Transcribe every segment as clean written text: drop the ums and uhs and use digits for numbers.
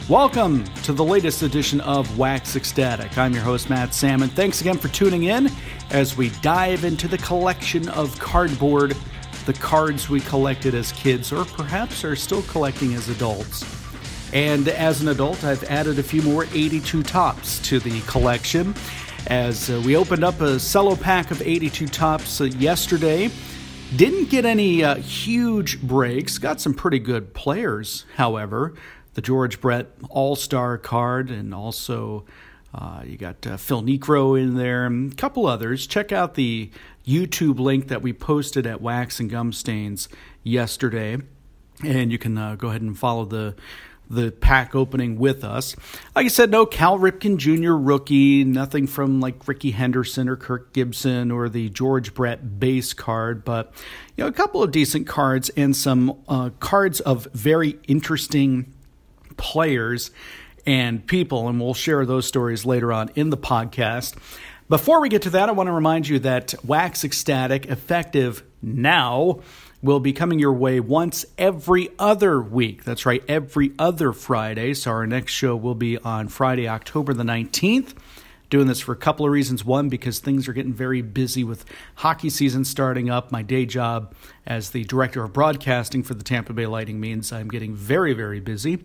Welcome to the latest edition of Wax Ecstatic. I'm your host, Matt Salmon. Thanks again for tuning in as we dive into the collection of cardboard, the cards we collected as kids or perhaps are still collecting as adults. And as an adult, I've added a few more 82 Topps to the collection as we opened up a cello pack of 82 Topps yesterday. Didn't get any huge breaks, got some pretty good players, however. The George Brett All-Star card, and also you got Phil Niekro in there, and a couple others. Check out the YouTube link that we posted at Wax and Gum Stains yesterday, and you can go ahead and follow the pack opening with us. Like I said, no Cal Ripken Jr. rookie, nothing from like Ricky Henderson or Kirk Gibson or the George Brett base card, but a couple of decent cards and some cards of very interesting players and people, and we'll share those stories later on in the podcast. Before we get to that, I want to remind you that Wax Ecstatic, effective now, will be coming your way once every other week. That's right, every other Friday. So our next show will be on Friday, October the 19th. Doing this for a couple of reasons. One, because things are getting very busy with hockey season starting up. My day job as the director of broadcasting for the Tampa Bay Lightning means I'm getting very, very busy.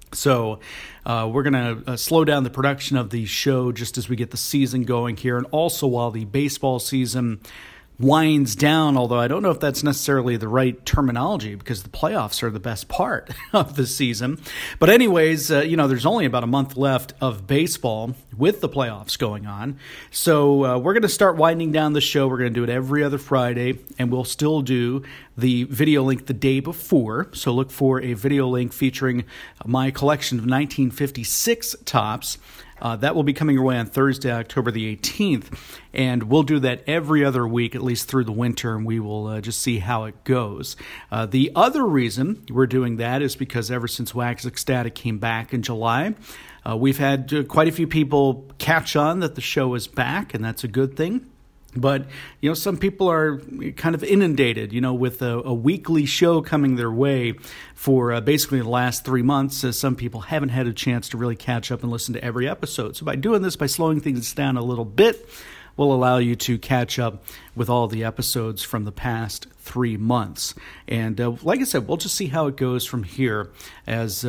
So we're going to slow down the production of the show just as we get the season going here. And also while the baseball season winds down, although I don't know if that's necessarily the right terminology because the playoffs are the best part of the season. But anyways, there's only about a month left of baseball with the playoffs going on. So we're going to start winding down the show. We're going to do it every other Friday, and we'll still do the video link the day before. So look for a video link featuring my collection of 1956 Topps. That will be coming your way on Thursday, October the 18th, and we'll do that every other week, at least through the winter, and we will just see how it goes. The other reason we're doing that is because ever since Wax Ecstatic came back in July, we've had quite a few people catch on that the show is back, and that's a good thing. But, some people are kind of inundated, with a weekly show coming their way for basically the last 3 months. Some people haven't had a chance to really catch up and listen to every episode. So by doing this, by slowing things down a little bit, will allow you to catch up with all the episodes from the past 3 months. And like I said, we'll just see how it goes from here. As,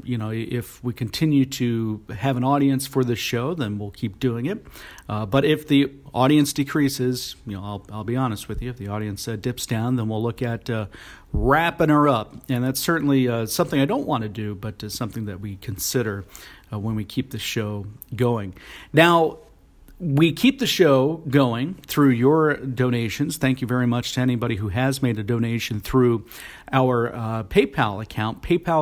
if we continue to have an audience for this show, then we'll keep doing it. But if the audience decreases, I'll be honest with you, if the audience dips down, then we'll look at wrapping her up. And that's certainly something I don't want to do, but something that we consider when we keep the show going. Now, we keep the show going through your donations. Thank you very much to anybody who has made a donation through our PayPal account,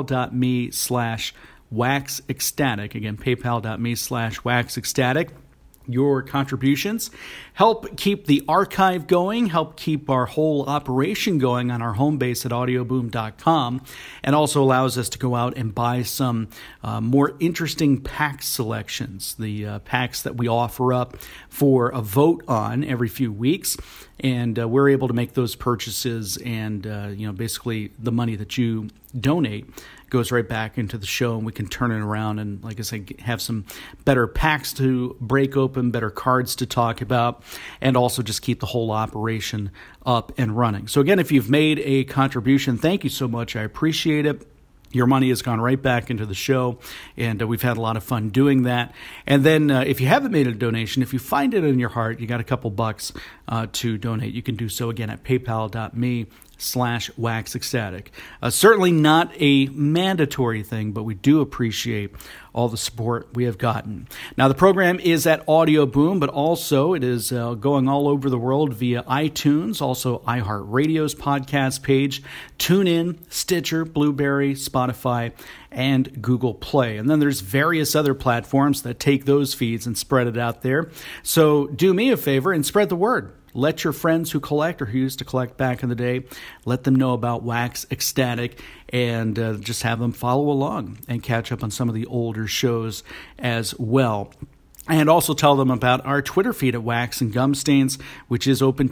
paypal.me/waxecstatic. Again, paypal.me/waxecstatic. Your contributions help keep the archive going, help keep our whole operation going on our home base at audioboom.com, and also allows us to go out and buy some more interesting pack selections, the packs that we offer up for a vote on every few weeks. And we're able to make those purchases, and basically the money that you donate goes right back into the show, and we can turn it around and, like I said, have some better packs to break open, better cards to talk about, and also just keep the whole operation up and running. So again, if you've made a contribution, thank you so much. I appreciate it. Your money has gone right back into the show, and we've had a lot of fun doing that. And then if you haven't made a donation, if you find it in your heart, you got a couple bucks to donate, you can do so again at paypal.me/waxecstatic. Certainly not a mandatory thing, but we do appreciate all the support we have gotten. Now, the program is at Audio Boom, but also it is going all over the world via iTunes, also iHeartRadio's podcast page, TuneIn, Stitcher, Blueberry, Spotify, and Google Play. And then there's various other platforms that take those feeds and spread it out there. So do me a favor and spread the word. Let your friends who collect or who used to collect back in the day, let them know about Wax Ecstatic, and just have them follow along and catch up on some of the older shows as well. And also tell them about our Twitter feed at Wax and Gum Stains, which is open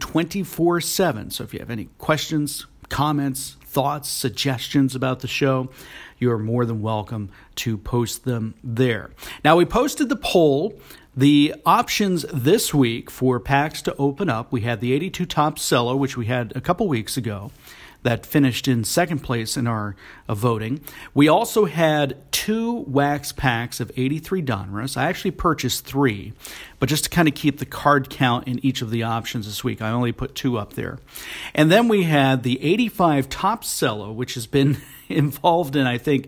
24/7. So if you have any questions, comments, thoughts, suggestions about the show, you are more than welcome to post them there. Now, we posted the poll, the options this week for packs to open up. We had the 82 Topps Cello, which we had a couple weeks ago, that finished in second place in our voting. We also had 2 wax packs of 83 Donruss. I actually purchased 3, but just to kind of keep the card count in each of the options this week, I only put 2 up there. And then we had the 85 Topps Cello, which has been involved in, I think,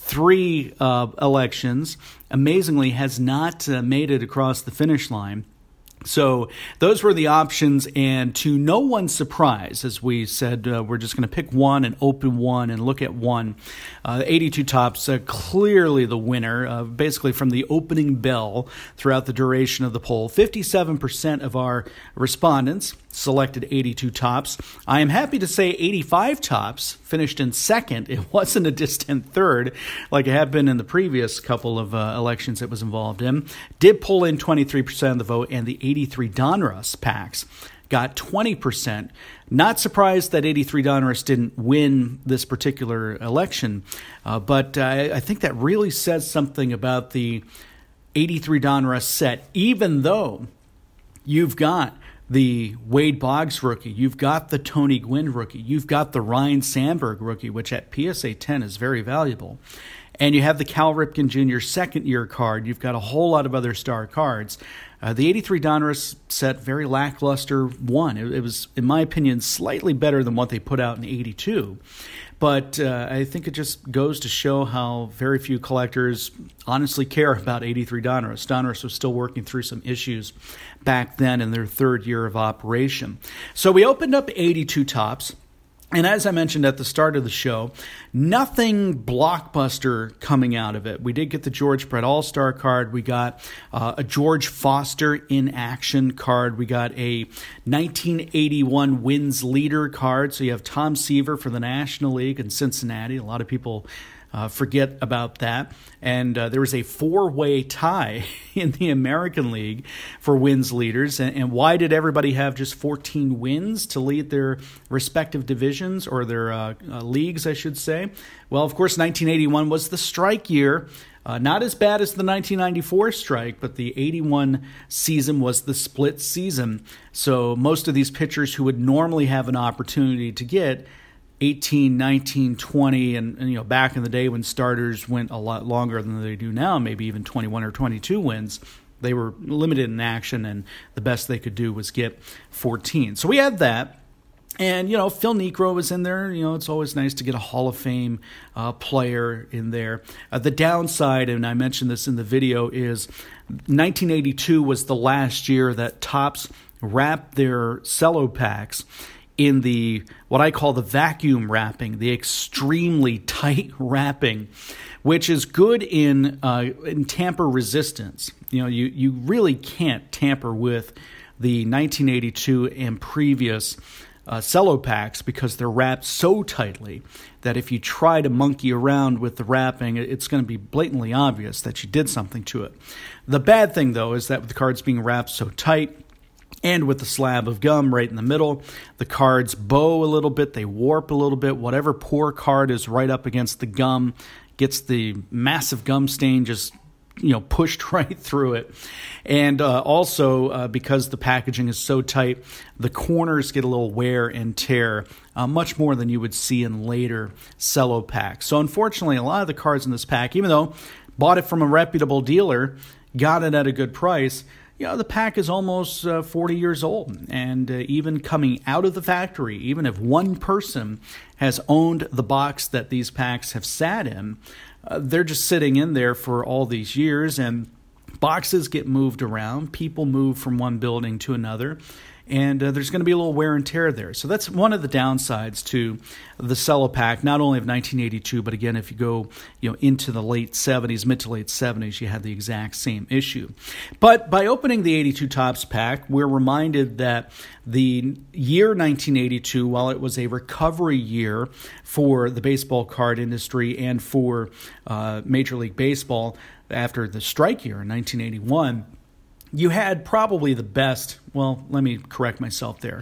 3 elections. Amazingly, has not made it across the finish line. So those were the options, and to no one's surprise, as we said, we're just going to pick one and open one and look at one. 82 Topps, clearly the winner, basically from the opening bell throughout the duration of the poll. 57% of our respondents selected 82 Topps. I am happy to say 85 Topps finished in second. It wasn't a distant third like it had been in the previous couple of elections it was involved in. Did pull in 23% of the vote, and the 83 Donruss packs got 20%. Not surprised that 83 Donruss didn't win this particular election, but I think that really says something about the 83 Donruss set, even though you've got the Wade Boggs rookie, you've got the Tony Gwynn rookie, you've got the Ryne Sandberg rookie, which at PSA 10 is very valuable, and you have the Cal Ripken Jr. second-year card. You've got a whole lot of other star cards. The 83 Donruss set, very lackluster one. It was, in my opinion, slightly better than what they put out in 82. But I think it just goes to show how very few collectors honestly care about 83 Donruss. Donruss was still working through some issues back then in their third year of operation. So we opened up 82 Topps. And as I mentioned at the start of the show, nothing blockbuster coming out of it. We did get the George Brett All-Star card. We got a George Foster in action card. We got a 1981 wins leader card. So you have Tom Seaver for the National League in Cincinnati. A lot of people forget about that. And there was a 4-way tie in the American League for wins leaders. And why did everybody have just 14 wins to lead their respective divisions, or their leagues, I should say? Well, of course, 1981 was the strike year. Not as bad as the 1994 strike, but the 81 season was the split season. So most of these pitchers who would normally have an opportunity to get 18, 19, 20, and back in the day when starters went a lot longer than they do now, maybe even 21 or 22 wins, they were limited in action, and the best they could do was get 14. So we had that. And, Phil Niekro was in there. It's always nice to get a Hall of Fame player in there. The downside, and I mentioned this in the video, is 1982 was the last year that Topps wrapped their cello packs in the what I call the vacuum wrapping, the extremely tight wrapping, which is good in tamper resistance. You really can't tamper with the 1982 and previous cello packs because they're wrapped so tightly that if you try to monkey around with the wrapping, it's going to be blatantly obvious that you did something to it. The bad thing, though, is that with the cards being wrapped so tight, and with the slab of gum right in the middle, the cards bow a little bit, they warp a little bit. Whatever poor card is right up against the gum gets the massive gum stain just pushed right through it. And also, because the packaging is so tight, the corners get a little wear and tear, much more than you would see in later cello packs. So unfortunately, a lot of the cards in this pack, even though bought it from a reputable dealer, got it at a good price, the pack is almost 40 years old, and even coming out of the factory, even if one person has owned the box that these packs have sat in, they're just sitting in there for all these years, and boxes get moved around, people move from one building to another, and there's going to be a little wear and tear there. So that's one of the downsides to the cello pack, not only of 1982, but again, if you go into the late 70s, mid to late 70s, you had the exact same issue. But by opening the 82 Topps pack, we're reminded that the year 1982, while it was a recovery year for the baseball card industry and for Major League Baseball after the strike year in 1981, you had probably the best, well, let me correct myself there.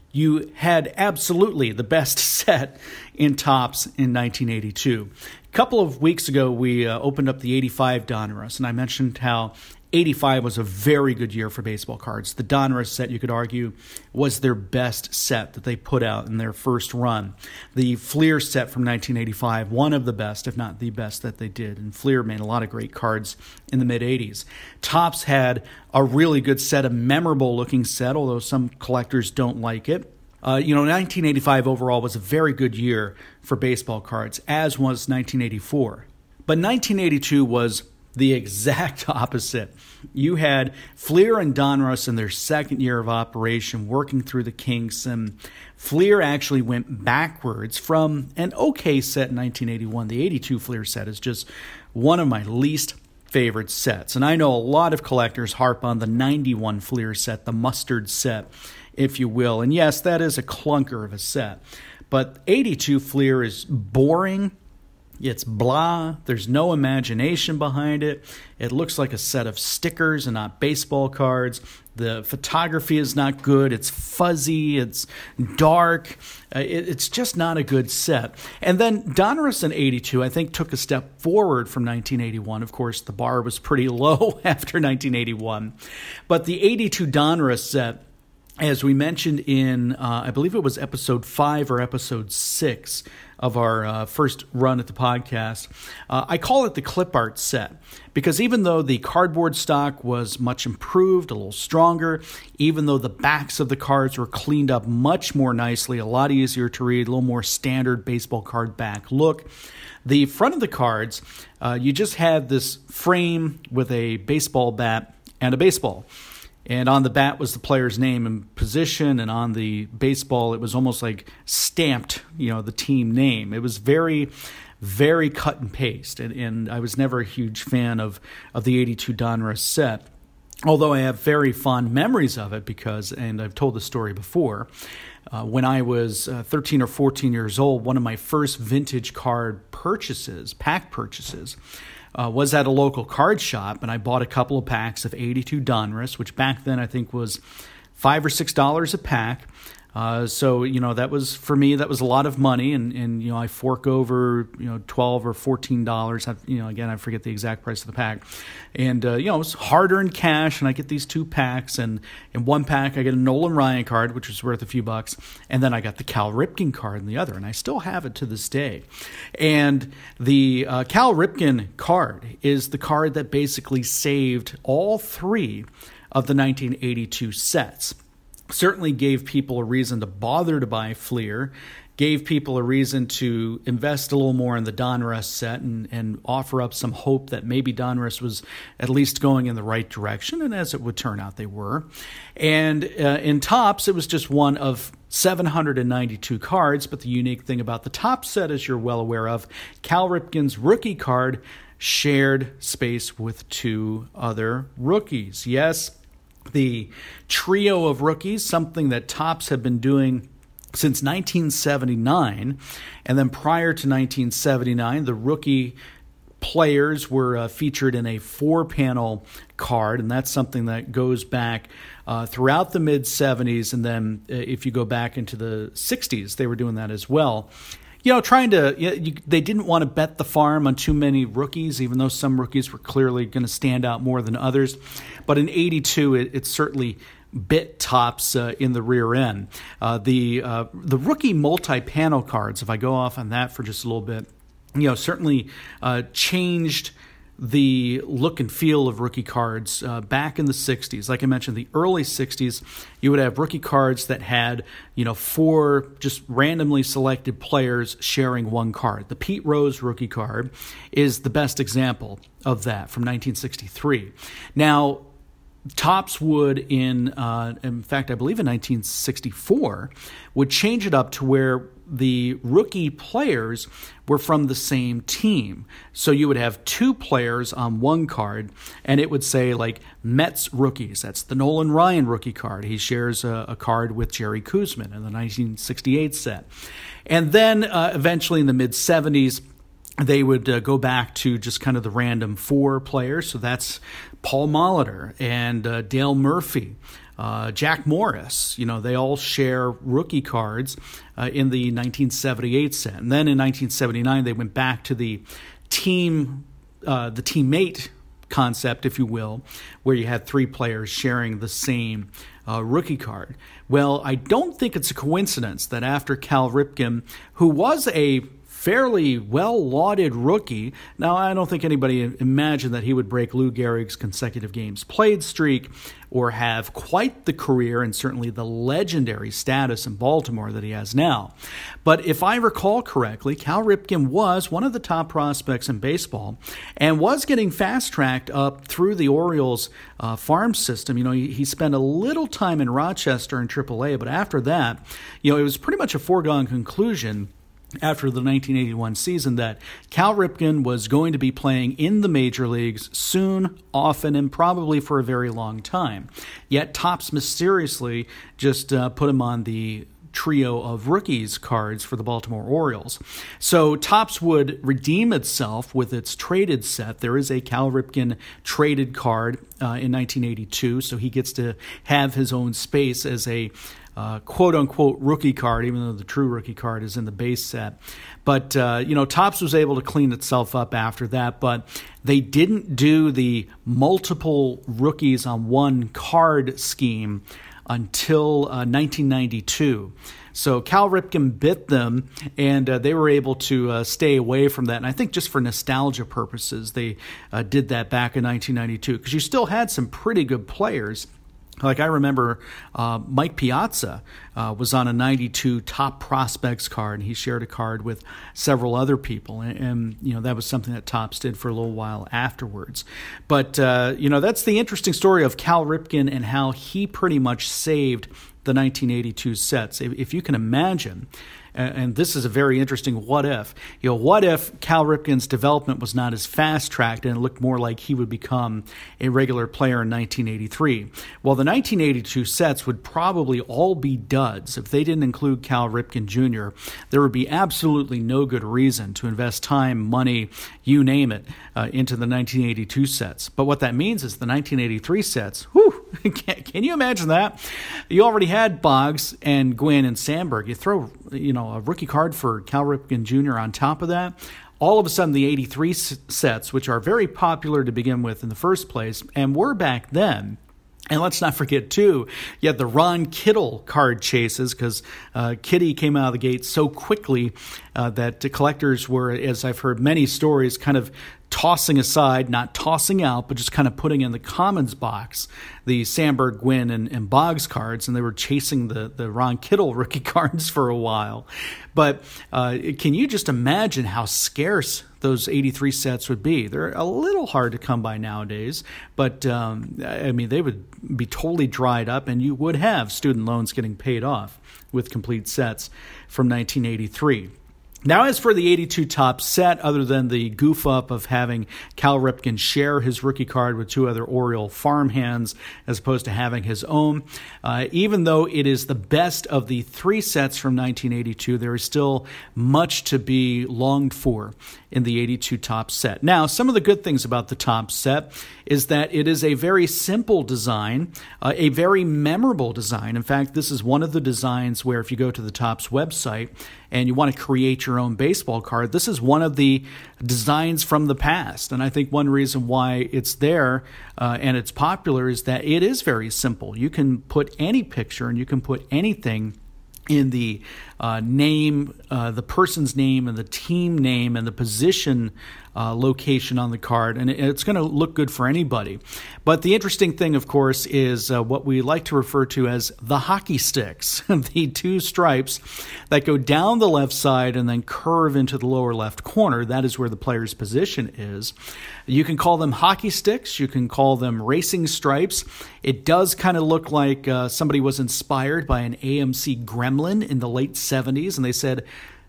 you had absolutely the best set in Topps in 1982. A couple of weeks ago, we opened up the 85 Donruss, and I mentioned how 85 was a very good year for baseball cards. The Donruss set, you could argue, was their best set that they put out in their first run. The Fleer set from 1985, one of the best, if not the best, that they did. And Fleer made a lot of great cards in the mid-'80s. Topps had a really good set, a memorable-looking set, although some collectors don't like it. 1985 overall was a very good year for baseball cards, as was 1984. But 1982 was the exact opposite. You had Fleer and Donruss in their second year of operation working through the kinks, and Fleer actually went backwards from an okay set in 1981. The 82 Fleer set is just one of my least favorite sets. And I know a lot of collectors harp on the 91 Fleer set, the mustard set, if you will. And yes, that is a clunker of a set. But 82 Fleer is boring. It's blah. There's no imagination behind it. It looks like a set of stickers and not baseball cards. The photography is not good. It's fuzzy. It's dark. It's just not a good set. And then Donruss in 82, I think, took a step forward from 1981. Of course, the bar was pretty low after 1981. But the 82 Donruss set, as we mentioned in, I believe it was episode 5 or episode 6 of our first run at the podcast, I call it the clip art set because even though the cardboard stock was much improved, a little stronger, even though the backs of the cards were cleaned up much more nicely, a lot easier to read, a little more standard baseball card back look, the front of the cards, you just had this frame with a baseball bat and a baseball. And on the bat was the player's name and position, and on the baseball it was almost like stamped, the team name. It was very, very cut and paste, and I was never a huge fan of the 82 Donruss set, although I have very fond memories of it because, and I've told the story before, when I was 13 or 14 years old, one of my first vintage card purchases, pack purchases, was at a local card shop, and I bought a couple of packs of 82 Donruss, which back then I think was $5 or $6 a pack. So that was, for me, that was a lot of money, and I fork over $12 or $14. Again, I forget the exact price of the pack, and it was hard-earned cash, and I get these 2 packs, and in one pack I get a Nolan Ryan card, which was worth a few bucks, and then I got the Cal Ripken card in the other, and I still have it to this day. And the Cal Ripken card is the card that basically saved all 3 of the 1982 sets. Certainly gave people a reason to bother to buy Fleer, gave people a reason to invest a little more in the Donruss set and offer up some hope that maybe Donruss was at least going in the right direction, and as it would turn out, they were. And in Topps, it was just one of 792 cards, but the unique thing about the Topps set, as you're well aware of, Cal Ripken's rookie card shared space with 2 other rookies. Yes, the trio of rookies, something that Topps had been doing since 1979. And then prior to 1979, the rookie players were featured in a 4-panel card, and that's something that goes back throughout the mid-'70s. And then if you go back into the 60s, they were doing that as well. They didn't want to bet the farm on too many rookies, even though some rookies were clearly going to stand out more than others. But in 82, it certainly bit Topps in the rear end. The rookie multi-panel cards, if I go off on that for just a little bit, certainly changed the look and feel of rookie cards back in the 60s. Like I mentioned, the early 60s, you would have rookie cards that had, 4 just randomly selected players sharing one card. The Pete Rose rookie card is the best example of that from 1963. Now, Topps would, in fact, I believe in 1964, would change it up to where the rookie players were from the same team. So you would have 2 players on one card, and it would say, like, Mets rookies. That's the Nolan Ryan rookie card. He shares a card with Jerry Koosman in the 1968 set. And then eventually in the mid-'70s, they would go back to just kind of the random 4 players. So that's Paul Molitor and Dale Murphy, Jack Morris. They all share rookie cards in the 1978 set. And then in 1979, they went back to the teammate concept, if you will, where you had three players sharing the same rookie card. Well, I don't think it's a coincidence that after Cal Ripken, who was a fairly well-lauded rookie. Now, I don't think anybody imagined that he would break Lou Gehrig's consecutive games played streak or have quite the career and certainly the legendary status in Baltimore that he has now. But if I recall correctly, Cal Ripken was one of the top prospects in baseball and was getting fast-tracked up through the Orioles farm system. He spent a little time in Rochester in AAA, but after that, it was pretty much a foregone conclusion after the 1981 season that Cal Ripken was going to be playing in the major leagues soon, often, and probably for a very long time. Yet Topps mysteriously just put him on the trio of rookies cards for the Baltimore Orioles. So Topps would redeem itself with its traded set. There is a Cal Ripken traded card in 1982, so he gets to have his own space as a quote-unquote rookie card, even though the true rookie card is in the base set. But, Topps was able to clean itself up after that, but they didn't do the multiple rookies on one card scheme until 1992. So Cal Ripken bit them, and they were able to stay away from that. And I think just for nostalgia purposes, they did that back in 1992, because you still had some pretty good players. Like I remember Mike Piazza was on a 92 top prospects card, and he shared a card with several other people. And that was something that Topps did for a little while afterwards. But, that's the interesting story of Cal Ripken and how he pretty much saved the 1982 sets. If you can imagine, and this is a very interesting what if. What if Cal Ripken's development was not as fast-tracked and it looked more like he would become a regular player in 1983? Well, the 1982 sets would probably all be duds. If they didn't include Cal Ripken Jr., there would be absolutely no good reason to invest time, money, you name it, into the 1982 sets. But what that means is the 1983 sets, can you imagine that? You already had Boggs and Gwynn and Sandberg. You throw, a rookie card for Cal Ripken Jr. on top of that. All of a sudden, the 83 sets, which are very popular to begin with in the first place, and were back then. And let's not forget, too, you had the Ron Kittle card chases, because Kitty came out of the gate so quickly that the collectors were, as I've heard many stories, kind of tossing aside, not tossing out, but just kind of putting in the commons box the Sandberg, Gwynn, and Boggs cards, and they were chasing the Ron Kittle rookie cards for a while. But can you just imagine how scarce those 83 sets would be? They're a little hard to come by nowadays, but they would be totally dried up, and you would have student loans getting paid off with complete sets from 1983. Now, as for the 82 Topps set, other than the goof up of having Cal Ripken share his rookie card with two other Oriole farmhands as opposed to having his own, even though it is the best of the three sets from 1982, there is still much to be longed for in the 82 Topps set. Now, some of the good things about the Topps set is that it is a very simple design, a very memorable design. In fact, this is one of the designs where if you go to the Topps website and you want to create your own baseball card, this is one of the designs from the past. And I think one reason why it's there and it's popular is that it is very simple. You can put any picture and you can put anything in the name, the person's name, and the team name, and the position location on the card, and it's going to look good for anybody. But the interesting thing, of course, is what we like to refer to as the hockey sticks, the two stripes that go down the left side and then curve into the lower left corner. That is where the player's position is. You can call them hockey sticks. You can call them racing stripes. It does kind of look like somebody was inspired by an AMC Gremlin in the late 70s, and they said,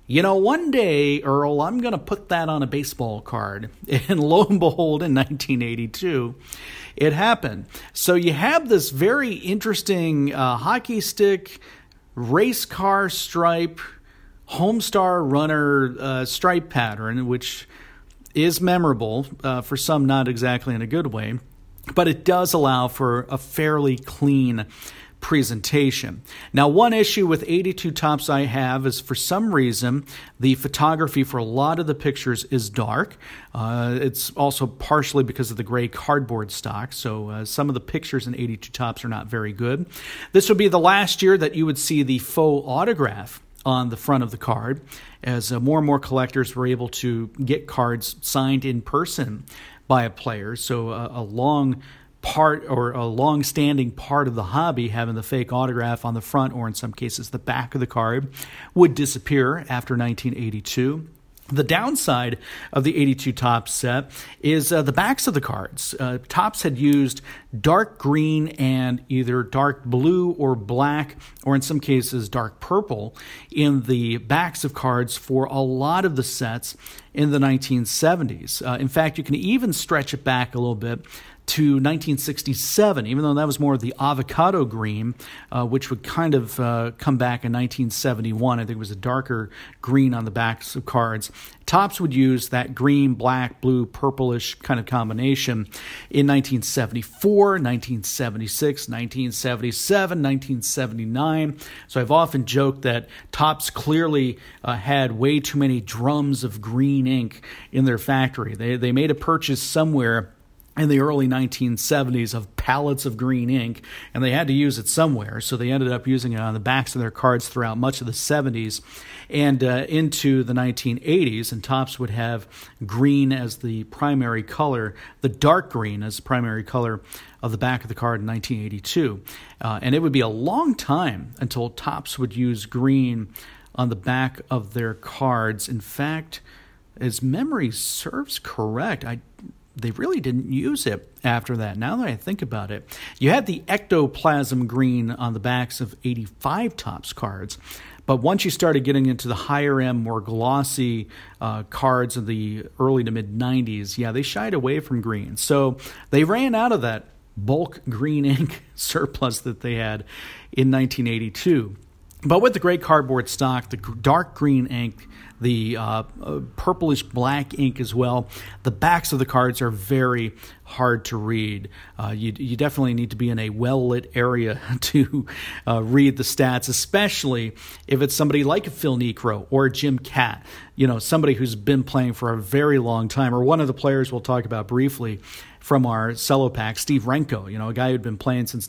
one day, Earl, I'm going to put that on a baseball card. And lo and behold, in 1982, it happened. So you have this very interesting hockey stick, race car stripe, Homestar Runner stripe pattern, which is memorable, for some not exactly in a good way. but it does allow for a fairly clean presentation. Now, one issue with 82 Topps I have is, for some reason, the photography for a lot of the pictures is dark. It's also partially because of the gray cardboard stock, so some of the pictures in 82 Topps are not very good. This would be the last year that you would see the faux autograph on the front of the card, as more and more collectors were able to get cards signed in person by a player. So a long-standing part of the hobby, having the fake autograph on the front, or in some cases the back of the card, would disappear after 1982. The downside of the 82 Topps set is the backs of the cards. Topps had used dark green and either dark blue or black, or in some cases dark purple, in the backs of cards for a lot of the sets in the 1970s. In fact, you can even stretch it back a little bit to 1967, even though that was more of the avocado green, which would kind of come back in 1971. I think it was a darker green on the backs of cards. Topps would use that green, black, blue, purplish kind of combination in 1974, 1976, 1977, 1979. So I've often joked that Topps clearly had way too many drums of green ink in their factory. They made a purchase somewhere in the early 1970s of pallets of green ink, and they had to use it somewhere, so they ended up using it on the backs of their cards throughout much of the 70s and into the 1980s, and Topps would have green as the primary color, the dark green as the primary color of the back of the card in 1982. And it would be a long time until Topps would use green on the back of their cards. In fact, as memory serves correct, they really didn't use it after that, now that I think about it. You had the ectoplasm green on the backs of 85 Topps cards, but once you started getting into the higher-end, more glossy cards of the early to mid-90s, they shied away from green. So they ran out of that bulk green ink surplus that they had in 1982. But with the gray cardboard stock, the dark green ink, the purplish black ink as well, the backs of the cards are very hard to read. You definitely need to be in a well-lit area to read the stats, especially if it's somebody like a Phil Niekro or a Jim Kaat, somebody who's been playing for a very long time, or one of the players we'll talk about briefly from our cello pack, Steve Renko, a guy who'd been playing since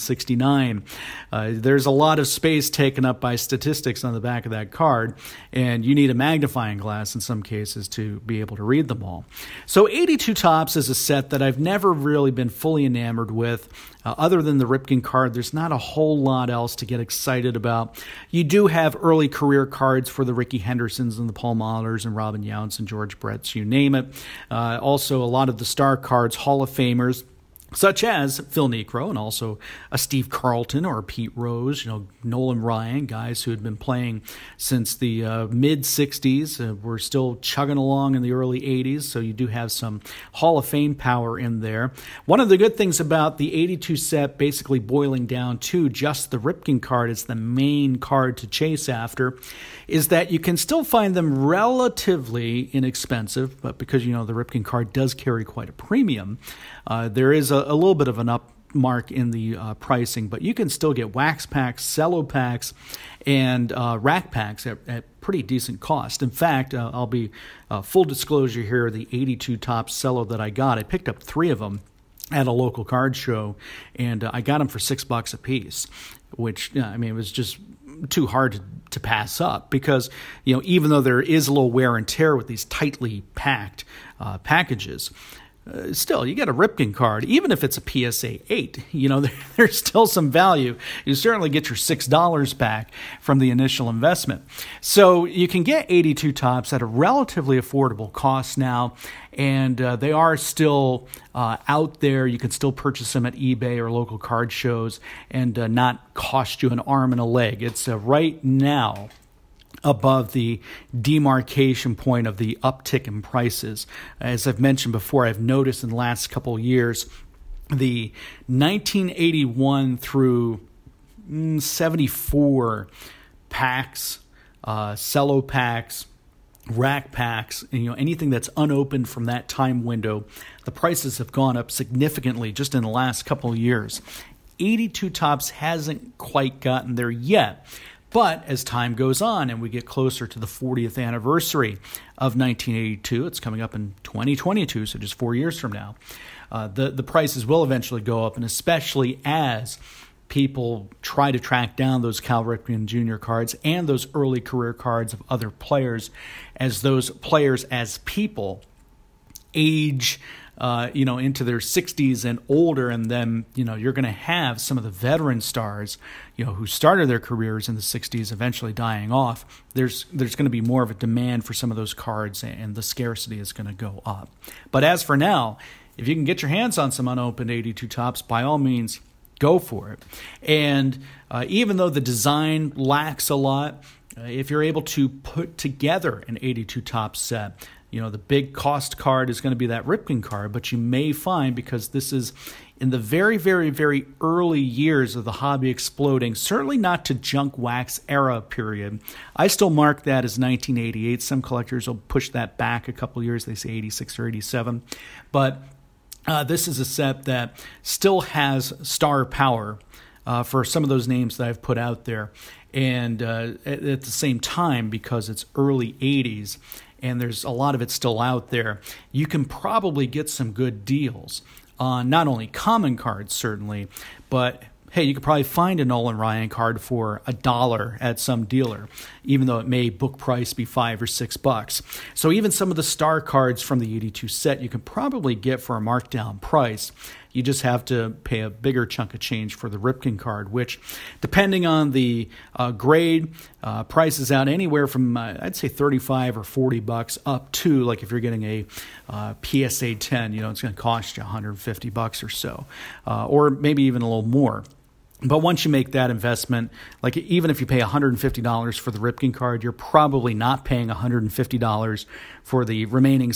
1969. There's a lot of space taken up by statistics on the back of that card, and you need a magnifying glass in some cases to be able to read them all. So 82 Topps is a set that I've never really been fully enamored with. Other than the Ripken card, there's not a whole lot else to get excited about. You do have early career cards for the Rickey Hendersons and the Paul Mahlers and Robin Yountz and George Bretts, you name it. Also, a lot of the star cards, Hall of Famers, such as Phil Niekro and also a Steve Carlton or a Pete Rose, Nolan Ryan, guys who had been playing since the mid-'60s. We're still chugging along in the early '80s, so you do have some Hall of Fame power in there. One of the good things about the 82 set, basically boiling down to just the Ripken card, it's the main card to chase after, is that you can still find them relatively inexpensive, but because, the Ripken card does carry quite a premium, there is a little bit of an upmark in the pricing, but you can still get wax packs, cello packs, and rack packs at pretty decent cost. In fact, I'll be full disclosure here, the 82 Topps cello that I got, I picked up 3 of them at a local card show, and I got them for $6 a piece, which, it was just too hard to pass up because, even though there is a little wear and tear with these tightly packed packages, still, you get a Ripken card, even if it's a PSA 8, there's still some value. You certainly get your $6 back from the initial investment. So you can get 82 Topps at a relatively affordable cost now, and they are still out there. You can still purchase them at eBay or local card shows and not cost you an arm and a leg. It's right now above the demarcation point of the uptick in prices. As I've mentioned before, I've noticed in the last couple of years, the 1981 through 74 packs, cello packs, rack packs, anything that's unopened from that time window, the prices have gone up significantly just in the last couple of years. 82 Topps hasn't quite gotten there yet. But as time goes on and we get closer to the 40th anniversary of 1982, it's coming up in 2022, so just 4 years from now, the prices will eventually go up, and especially as people try to track down those Cal Ripken Jr. cards and those early career cards of other players, as those players as people age into their 60s and older, and then, you're going to have some of the veteran stars, who started their careers in the 60s eventually dying off. There's going to be more of a demand for some of those cards, and the scarcity is going to go up. But as for now, if you can get your hands on some unopened 82 Topps, by all means, go for it. And even though the design lacks a lot, if you're able to put together an 82 Topps set, the big cost card is going to be that Ripken card, but you may find, because this is in the very, very, very early years of the hobby exploding, certainly not to junk wax era period. I still mark that as 1988. Some collectors will push that back a couple years. They say 86 or 87. But this is a set that still has star power for some of those names that I've put out there. And at the same time, because it's early 80s, and there's a lot of it still out there, you can probably get some good deals on not only common cards, certainly, but hey, you could probably find a Nolan Ryan card for $1 at some dealer, even though it may book price be $5 or $6. So even some of the star cards from the 82 set you can probably get for a markdown price. You just have to pay a bigger chunk of change for the Ripken card, which, depending on the grade, prices out anywhere from, I'd say, $35 or $40 up to, like if you're getting a PSA 10, it's going to cost you $150 or so, or maybe even a little more. But once you make that investment, like even if you pay $150 for the Ripken card, you're probably not paying $150 for the remaining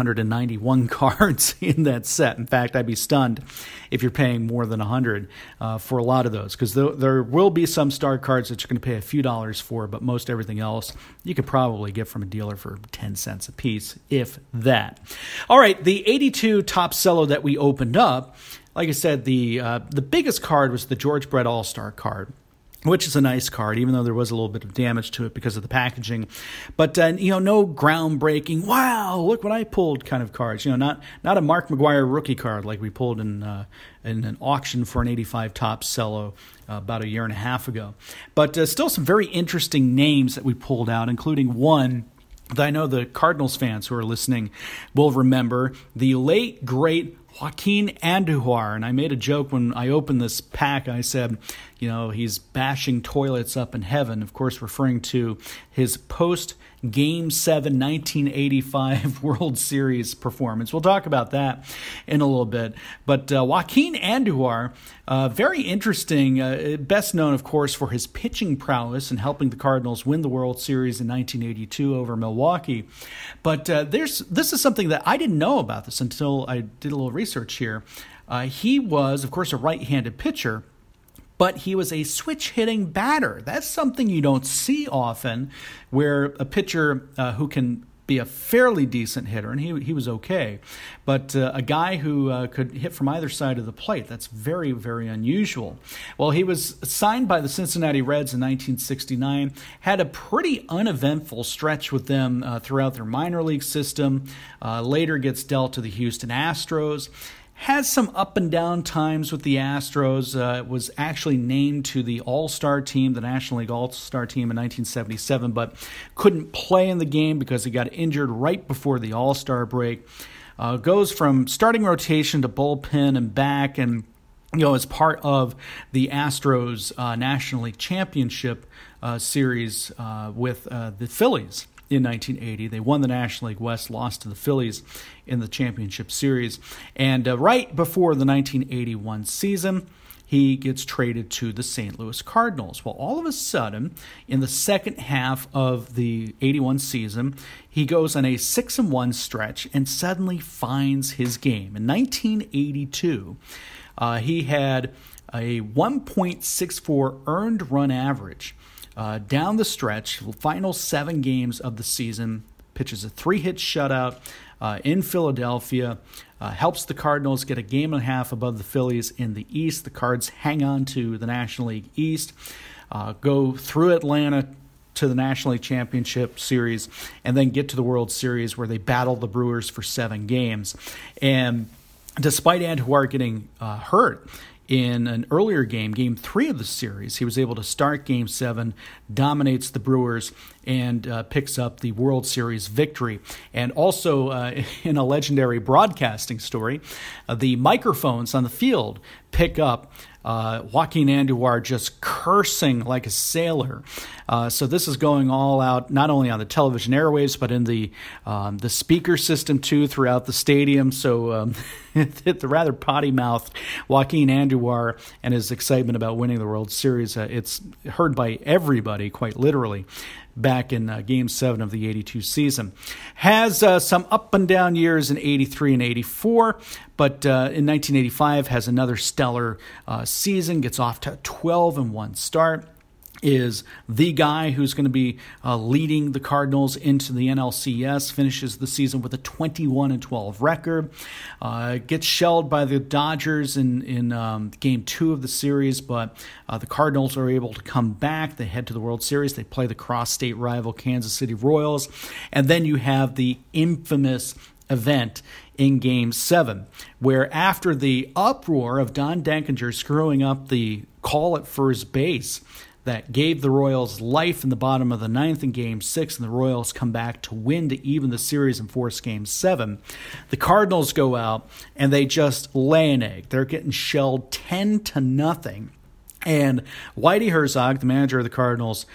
791 cards in that set. In fact, I'd be stunned if you're paying more than $100 for a lot of those, because there will be some star cards that you're going to pay a few dollars for, but most everything else you could probably get from a dealer for 10 cents a piece, if that. All right, the 82 Topps cello that we opened up, like I said, the biggest card was the George Brett All-Star card, which is a nice card, even though there was a little bit of damage to it because of the packaging. But, no groundbreaking, wow, look what I pulled kind of cards. Not a Mark McGwire rookie card like we pulled in an auction for an 85 Topps cello about a year and a half ago. But still some very interesting names that we pulled out, including one that I know the Cardinals fans who are listening will remember, the late, great Joaquin Andujar. And I made a joke when I opened this pack. I said, he's bashing toilets up in heaven, of course, referring to his post-Game 7 1985 World Series performance. We'll talk about that in a little bit. But Joaquin Andujar, very interesting, best known, of course, for his pitching prowess and helping the Cardinals win the World Series in 1982 over Milwaukee. But this is something that I didn't know about this until I did a little research here. He was, of course, a right-handed pitcher, but he was a switch-hitting batter. That's something you don't see often, where a pitcher who can be a fairly decent hitter, and he was okay, but a guy who could hit from either side of the plate, that's very, very unusual. Well, he was signed by the Cincinnati Reds in 1969, had a pretty uneventful stretch with them throughout their minor league system, later gets dealt to the Houston Astros, has some up and down times with the Astros, was actually named to the All-Star team, the National League All-Star team in 1977, but couldn't play in the game because he got injured right before the All-Star break. Goes from starting rotation to bullpen and back, and as part of the Astros National League Championship series with the Phillies. In 1980, they won the National League West, lost to the Phillies in the championship series. And right before the 1981 season, he gets traded to the St. Louis Cardinals. Well, all of a sudden, in the second half of the 81 season, he goes on a 6-1 stretch and suddenly finds his game. In 1982, he had a 1.64 earned run average. Down the stretch, final 7 games of the season, pitches a 3-hit shutout in Philadelphia, helps the Cardinals get a game and a half above the Phillies in the East. The Cards hang on to the National League East, go through Atlanta to the National League Championship Series, and then get to the World Series where they battle the Brewers for 7 games. And despite Andujar getting hurt in an earlier game, Game 3 of the series, he was able to start Game 7, dominates the Brewers, and picks up the World Series victory. And also, in a legendary broadcasting story, the microphones on the field pick up Joaquin Andujar just cursing like a sailor. So this is going all out, not only on the television airwaves, but in the speaker system too throughout the stadium. So the rather potty-mouthed Joaquin Andujar and his excitement about winning the World Series, it's heard by everybody, quite literally, back in Game 7 of the 82 season. Has some up and down years in 83 and 84, but in 1985 has another stellar season, gets off to a 12-1 start, is the guy who's going to be leading the Cardinals into the NLCS, finishes the season with a 21-12 record, gets shelled by the Dodgers in Game 2 of the series, but the Cardinals are able to come back. They head to the World Series. They play the cross-state rival Kansas City Royals, and then you have the infamous event in Game 7, where after the uproar of Don Denkinger screwing up the call at first base that gave the Royals life in the bottom of the 9th in Game 6, and the Royals come back to win to even the series and force Game 7. The Cardinals go out, and they just lay an egg. They're getting shelled 10-0. And Whitey Herzog, the manager of the Cardinals,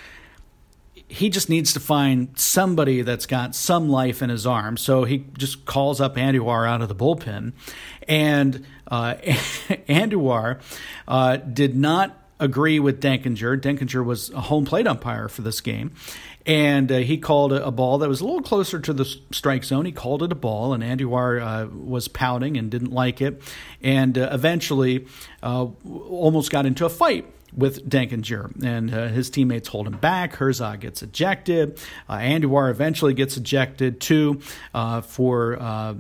he just needs to find somebody that's got some life in his arm. So he just calls up Andujar out of the bullpen. And Andujar did not agree with Denkinger. Denkinger was a home plate umpire for this game, and he called a ball that was a little closer to the strike zone. He called it a ball, and Andujar was pouting and didn't like it, and eventually almost got into a fight with Denkinger, and his teammates hold him back. Herzog gets ejected. Andujar eventually gets ejected too for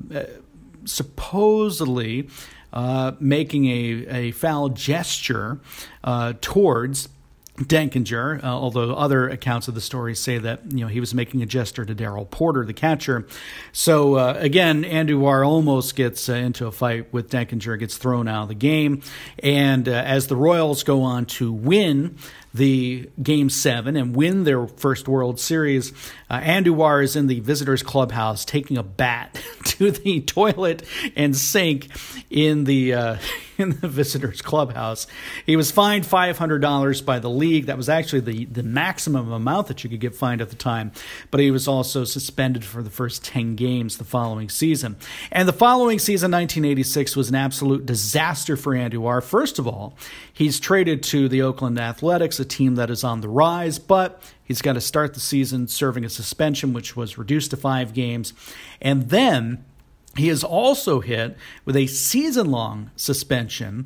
supposedly making a foul gesture towards Denkinger, although other accounts of the story say that he was making a gesture to Darryl Porter, the catcher. So again, Andujar almost gets into a fight with Denkinger, gets thrown out of the game, and as the Royals go on to win the Game 7 and win their first World Series, Andujar is in the visitors' clubhouse taking a bat to the toilet and sink in the visitors' clubhouse. He was fined $500 by the league. That was actually the maximum amount that you could get fined at the time, but he was also suspended for the first 10 games the following season. And the following season, 1986, was an absolute disaster for Andujar. First of all, he's traded to the Oakland Athletics, a team that is on the rise, but he's got to start the season serving a suspension, which was reduced to 5 games. And then he is also hit with a season-long suspension,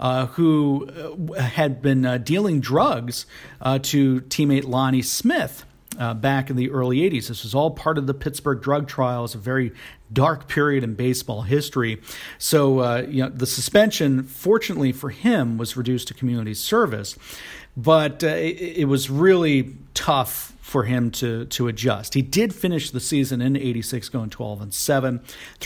who had been dealing drugs to teammate Lonnie Smith back in the early 80s. This was all part of the Pittsburgh drug trials, a very dark period in baseball history. So, the suspension, fortunately for him, was reduced to community service. But it was really tough for him to adjust. He did finish the season in 86 going 12-7,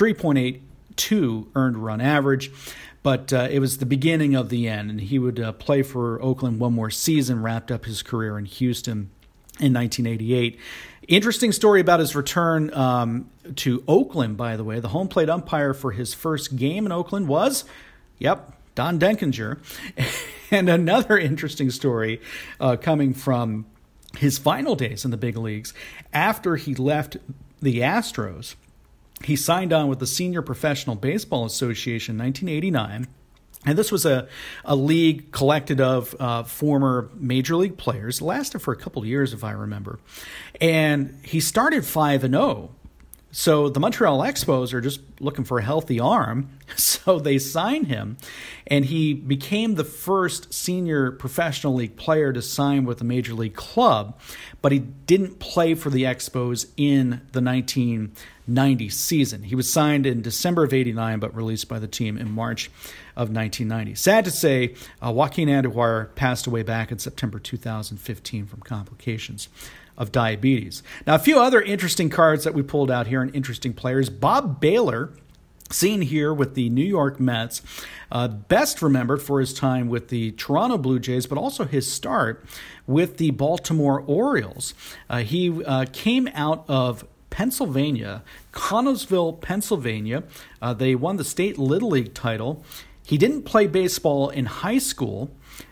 3.82 earned run average, but it was the beginning of the end, and he would play for Oakland one more season, wrapped up his career in Houston in 1988. Interesting story about his return to Oakland, by the way. The home plate umpire for his first game in Oakland was, Don Denkinger. And another interesting story coming from his final days in the big leagues. After he left the Astros, he signed on with the Senior Professional Baseball Association in 1989. And this was a league collected of former major league players. It lasted for a couple of years, if I remember. And he started 5-0. So the Montreal Expos are just looking for a healthy arm, so they sign him, and he became the first senior professional league player to sign with a major league club, but he didn't play for the Expos in the 1990 season. He was signed in December of 89, but released by the team in March of 1990. Sad to say, Joaquin Andujar passed away back in September 2015 from complications of diabetes. Now, a few other interesting cards that we pulled out here and interesting players. Bob Baylor, seen here with the New York Mets, best remembered for his time with the Toronto Blue Jays, but also his start with the Baltimore Orioles. He came out of Pennsylvania, Connellsville, Pennsylvania. They won the state Little League title. He didn't play baseball in high school.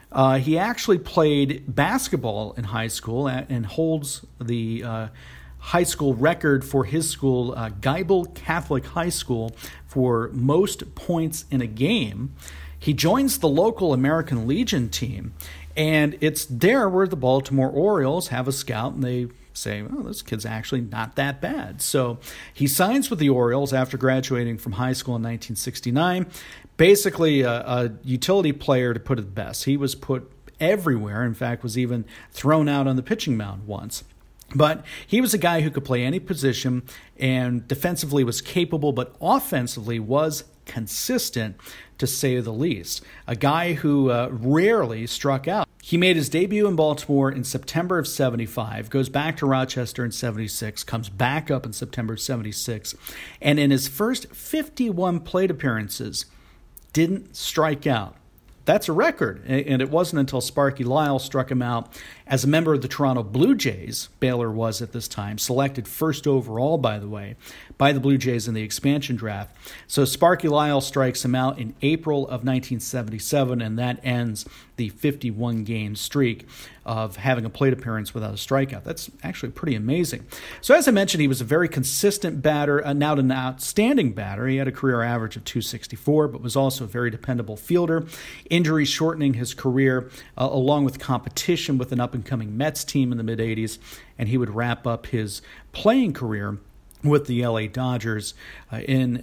He actually played basketball in high school and holds the high school record for his school, Geibel Catholic High School, for most points in a game. He joins the local American Legion team, and it's there where the Baltimore Orioles have a scout, and they say, oh, this kid's actually not that bad. So he signs with the Orioles after graduating from high school in 1969. Basically a utility player, to put it best. He was put everywhere. In fact, was even thrown out on the pitching mound once. But he was a guy who could play any position and defensively was capable, but offensively was consistent, to say the least. A guy who rarely struck out. He made his debut in Baltimore in September of 75, goes back to Rochester in 76, comes back up in September of 76, and in his first 51 plate appearances, didn't strike out. That's a record, and it wasn't until Sparky Lyle struck him out as a member of the Toronto Blue Jays. Baylor was at this time, selected first overall, by the way, by the Blue Jays in the expansion draft. So Sparky Lyle strikes him out in April of 1977, and that ends the 51-game streak of having a plate appearance without a strikeout. That's actually pretty amazing. So as I mentioned, he was a very consistent batter, now an outstanding batter. He had a career average of .264, but was also a very dependable fielder. Injuries shortening his career, along with competition with an up-and-coming Mets team in the mid-'80s, and he would wrap up his playing career with the LA Dodgers in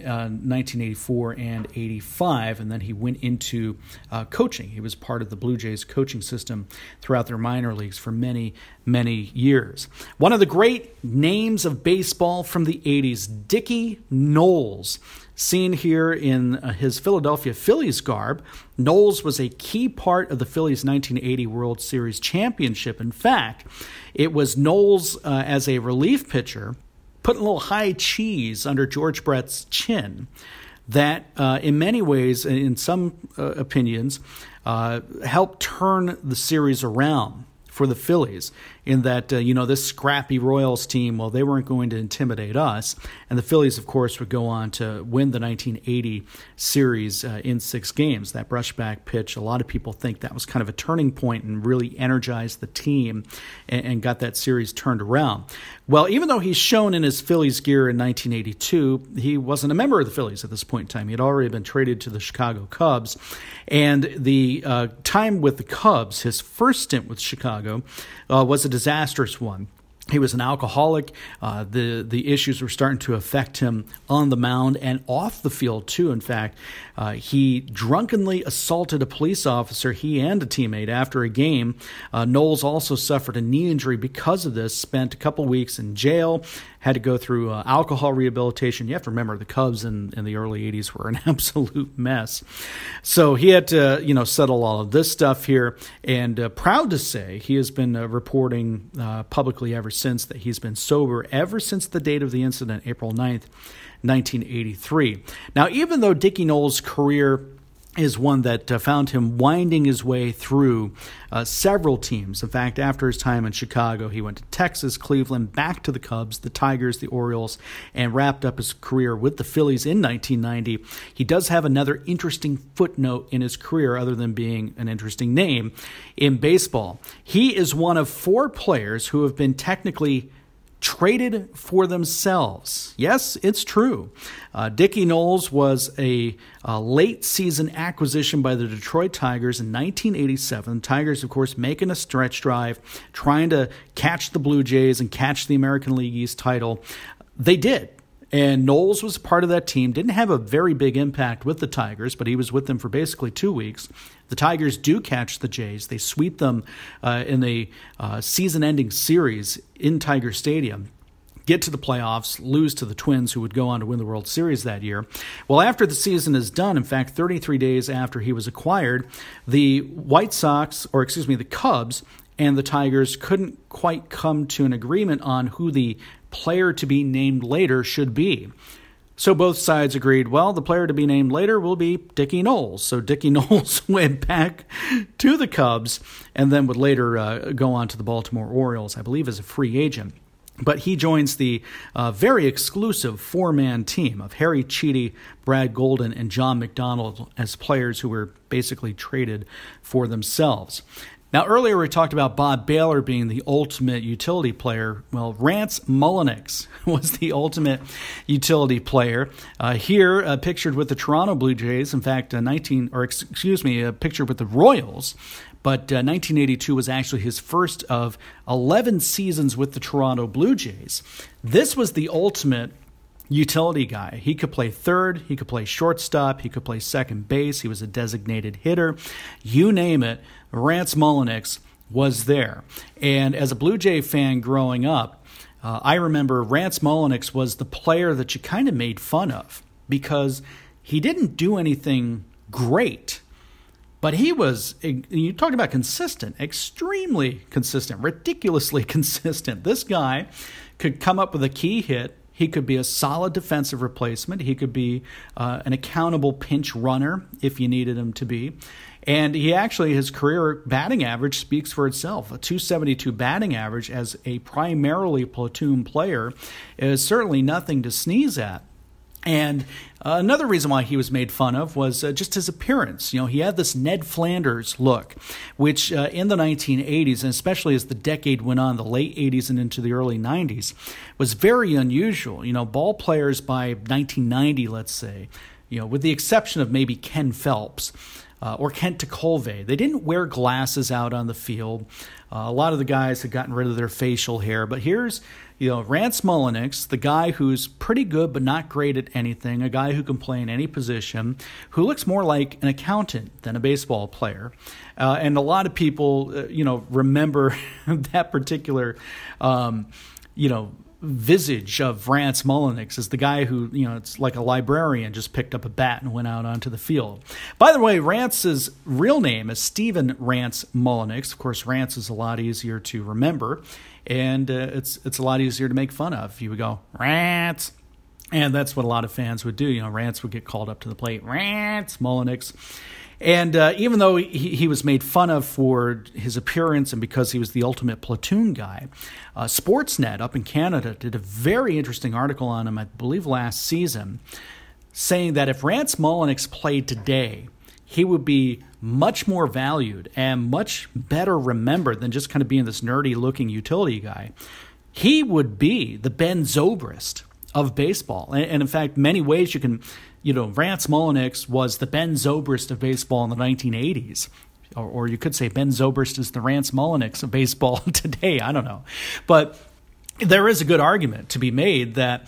1984 and 85, and then he went into coaching. He was part of the Blue Jays coaching system throughout their minor leagues for many, many years. One of the great names of baseball from the 80s, Dickie Knowles, seen here in his Philadelphia Phillies garb. Knowles was a key part of the Phillies' 1980 World Series championship. In fact, it was Knowles as a relief pitcher putting a little high cheese under George Brett's chin that in many ways, in some opinions, helped turn the series around for the Phillies, in that, this scrappy Royals team, well, they weren't going to intimidate us. And the Phillies, of course, would go on to win the 1980 series in 6 games. That brushback pitch, a lot of people think that was kind of a turning point and really energized the team and got that series turned around. Well, even though he's shown in his Phillies gear in 1982, he wasn't a member of the Phillies at this point in time. He had already been traded to the Chicago Cubs. And the time with the Cubs, his first stint with Chicago, was a disastrous one. He was an alcoholic. The issues were starting to affect him on the mound and off the field, too. In fact, he drunkenly assaulted a police officer, he and a teammate, after a game. Knowles also suffered a knee injury because of this, spent a couple weeks in jail, had to go through alcohol rehabilitation. You have to remember the Cubs in the early 80s were an absolute mess. So he had to, settle all of this stuff here. And proud to say he has been reporting publicly ever since that he's been sober ever since the date of the incident, April 9th, 1983. Now, even though Dickie Knowles' career is one that found him winding his way through several teams. In fact, after his time in Chicago, he went to Texas, Cleveland, back to the Cubs, the Tigers, the Orioles, and wrapped up his career with the Phillies in 1990. He does have another interesting footnote in his career, other than being an interesting name in baseball. He is one of 4 players who have been technically traded for themselves. Yes, it's true. Dickie Knowles was a late season acquisition by the Detroit Tigers in 1987. Tigers, of course, making a stretch drive, trying to catch the Blue Jays and catch the American League East title. They did. And Knowles was part of that team, didn't have a very big impact with the Tigers, but he was with them for basically 2 weeks. The Tigers do catch the Jays. They sweep them in a season-ending series in Tiger Stadium, get to the playoffs, lose to the Twins, who would go on to win the World Series that year. Well, after the season is done, in fact, 33 days after he was acquired, the Cubs and the Tigers couldn't quite come to an agreement on who the player to be named later should be. So both sides agreed, well, the player to be named later will be Dickie Knowles. So Dickie Knowles went back to the Cubs and then would later go on to the Baltimore Orioles, I believe, as a free agent. But he joins the very exclusive four-man team of Harry Chiti, Brad Golden, and John McDonald as players who were basically traded for themselves. Now, earlier we talked about Bob Baylor being the ultimate utility player. Well, Rance Mulliniks was the ultimate utility player. Here, pictured with the Toronto Blue Jays. In fact, pictured with the Royals. But 1982 was actually his first of 11 seasons with the Toronto Blue Jays. This was the ultimate utility guy. He could play third, he could play shortstop, he could play second base, he was a designated hitter. You name it, Rance Mulliniks was there. And as a Blue Jay fan growing up, I remember Rance Mulliniks was the player that you kind of made fun of because he didn't do anything great. But he was, you talk about consistent, extremely consistent, ridiculously consistent. This guy could come up with a key hit. He could be a solid defensive replacement. He could be an accountable pinch runner if you needed him to be. And he actually, his career batting average speaks for itself. A .272 batting average as a primarily platoon player is certainly nothing to sneeze at. And another reason why he was made fun of was just his appearance. You know, he had this Ned Flanders look, which in the 1980s, and especially as the decade went on, the late 80s and into the early 90s, was very unusual. You know, ball players by 1990, let's say, you know, with the exception of maybe Ken Phelps or Kent Tekulve, they didn't wear glasses out on the field. A lot of the guys had gotten rid of their facial hair, but here's Rance Mulliniks, the guy who's pretty good but not great at anything, a guy who can play in any position, who looks more like an accountant than a baseball player. And a lot of people, remember that particular, visage of Rance Mulliniks as the guy who, it's like a librarian, just picked up a bat and went out onto the field. By the way, Rance's real name is Stephen Rance Mulliniks. Of course, Rance is a lot easier to remember, and it's a lot easier to make fun of. You would go, Rance. And that's what a lot of fans would do. Rance would get called up to the plate, Rance Mulliniks. And even though he was made fun of for his appearance and because he was the ultimate platoon guy, Sportsnet up in Canada did a very interesting article on him, I believe last season, saying that if Rance Mulliniks played today, he would be much more valued and much better remembered than just kind of being this nerdy-looking utility guy. He would be the Ben Zobrist of baseball. And in fact, many ways you can... Rance Mulliniks was the Ben Zobrist of baseball in the 1980s. Or you could say Ben Zobrist is the Rance Mulliniks of baseball today. I don't know. But there is a good argument to be made that,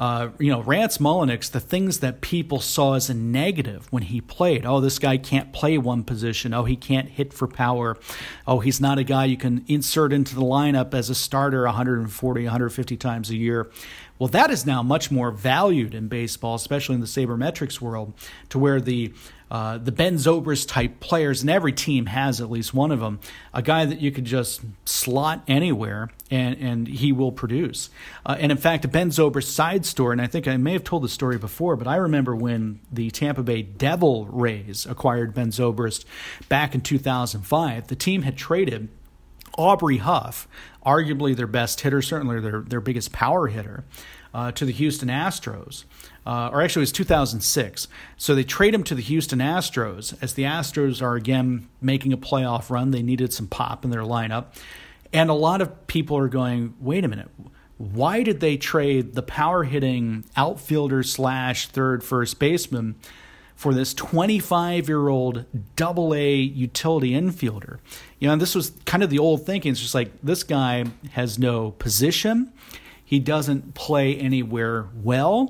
Rance Mulliniks, the things that people saw as a negative when he played, oh, this guy can't play one position. Oh, he can't hit for power. Oh, he's not a guy you can insert into the lineup as a starter 140, 150 times a year. Well, that is now much more valued in baseball, especially in the sabermetrics world, to where the Ben Zobrist type players, and every team has at least one of them, a guy that you could just slot anywhere and he will produce. And in fact, a Ben Zobrist side story, and I think I may have told the story before, but I remember when the Tampa Bay Devil Rays acquired Ben Zobrist back in 2005, the team had traded Aubrey Huff, arguably their best hitter, certainly their biggest power hitter, to the Houston Astros. Or actually, it was 2006. So they trade him to the Houston Astros as the Astros are, again, making a playoff run. They needed some pop in their lineup. And a lot of people are going, wait a minute, why did they trade the power-hitting outfielder / third first baseman for this 25-year-old AA utility infielder? And this was kind of the old thinking. It's just like, this guy has no position. He doesn't play anywhere well.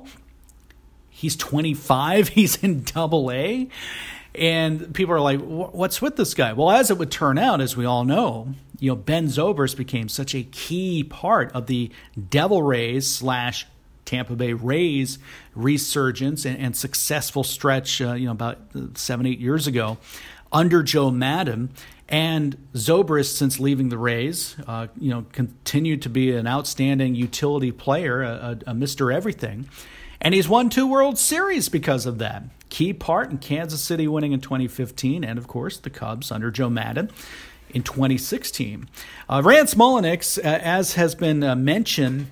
He's 25. He's in Double-A. And people are like, what's with this guy? Well, as it would turn out, as we all know, Ben Zobrist became such a key part of the Devil Rays / Tampa Bay Rays resurgence and successful stretch, about 7-8 years ago under Joe Maddon. And Zobrist, since leaving the Rays, continued to be an outstanding utility player, a Mr. Everything. And he's won 2 World Series because of that. Key part in Kansas City winning in 2015, and of course the Cubs under Joe Maddon in 2016. Rance Mulliniks, as has been mentioned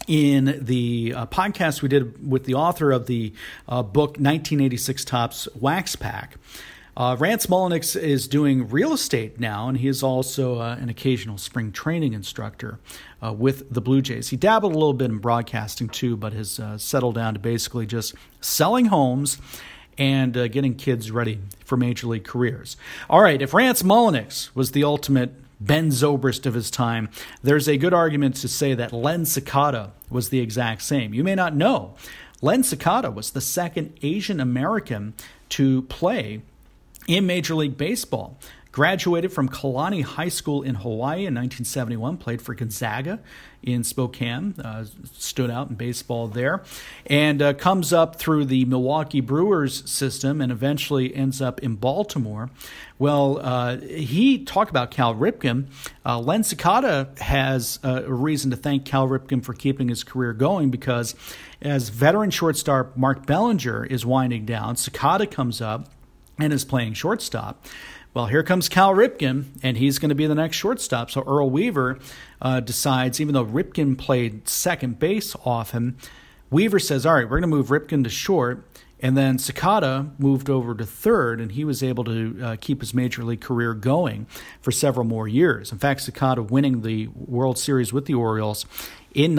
in the podcast we did with the author of the book 1986 Topps Wax Pack, Rance Mulliniks is doing real estate now, and he is also an occasional spring training instructor with the Blue Jays. He dabbled a little bit in broadcasting too, but has settled down to basically just selling homes and getting kids ready for major league careers. All right, if Rance Mulliniks was the ultimate Ben Zobrist of his time, there's a good argument to say that Len Sakata was the exact same. You may not know, Len Sakata was the second Asian American to play in Major League Baseball. Graduated from Kalani High School in Hawaii in 1971, played for Gonzaga in Spokane, stood out in baseball there, and comes up through the Milwaukee Brewers system and eventually ends up in Baltimore. Well, he talked about Cal Ripken. Len Sakata has a reason to thank Cal Ripken for keeping his career going, because as veteran shortstop Mark Bellinger is winding down, Sakata comes up and is playing shortstop. Well, here comes Cal Ripken, and he's going to be the next shortstop. So Earl Weaver decides, even though Ripken played second base off him, Weaver says, all right, we're going to move Ripken to short. And then Sakata moved over to third, and he was able to keep his major league career going for several more years. In fact, Sakata winning the World Series with the Orioles in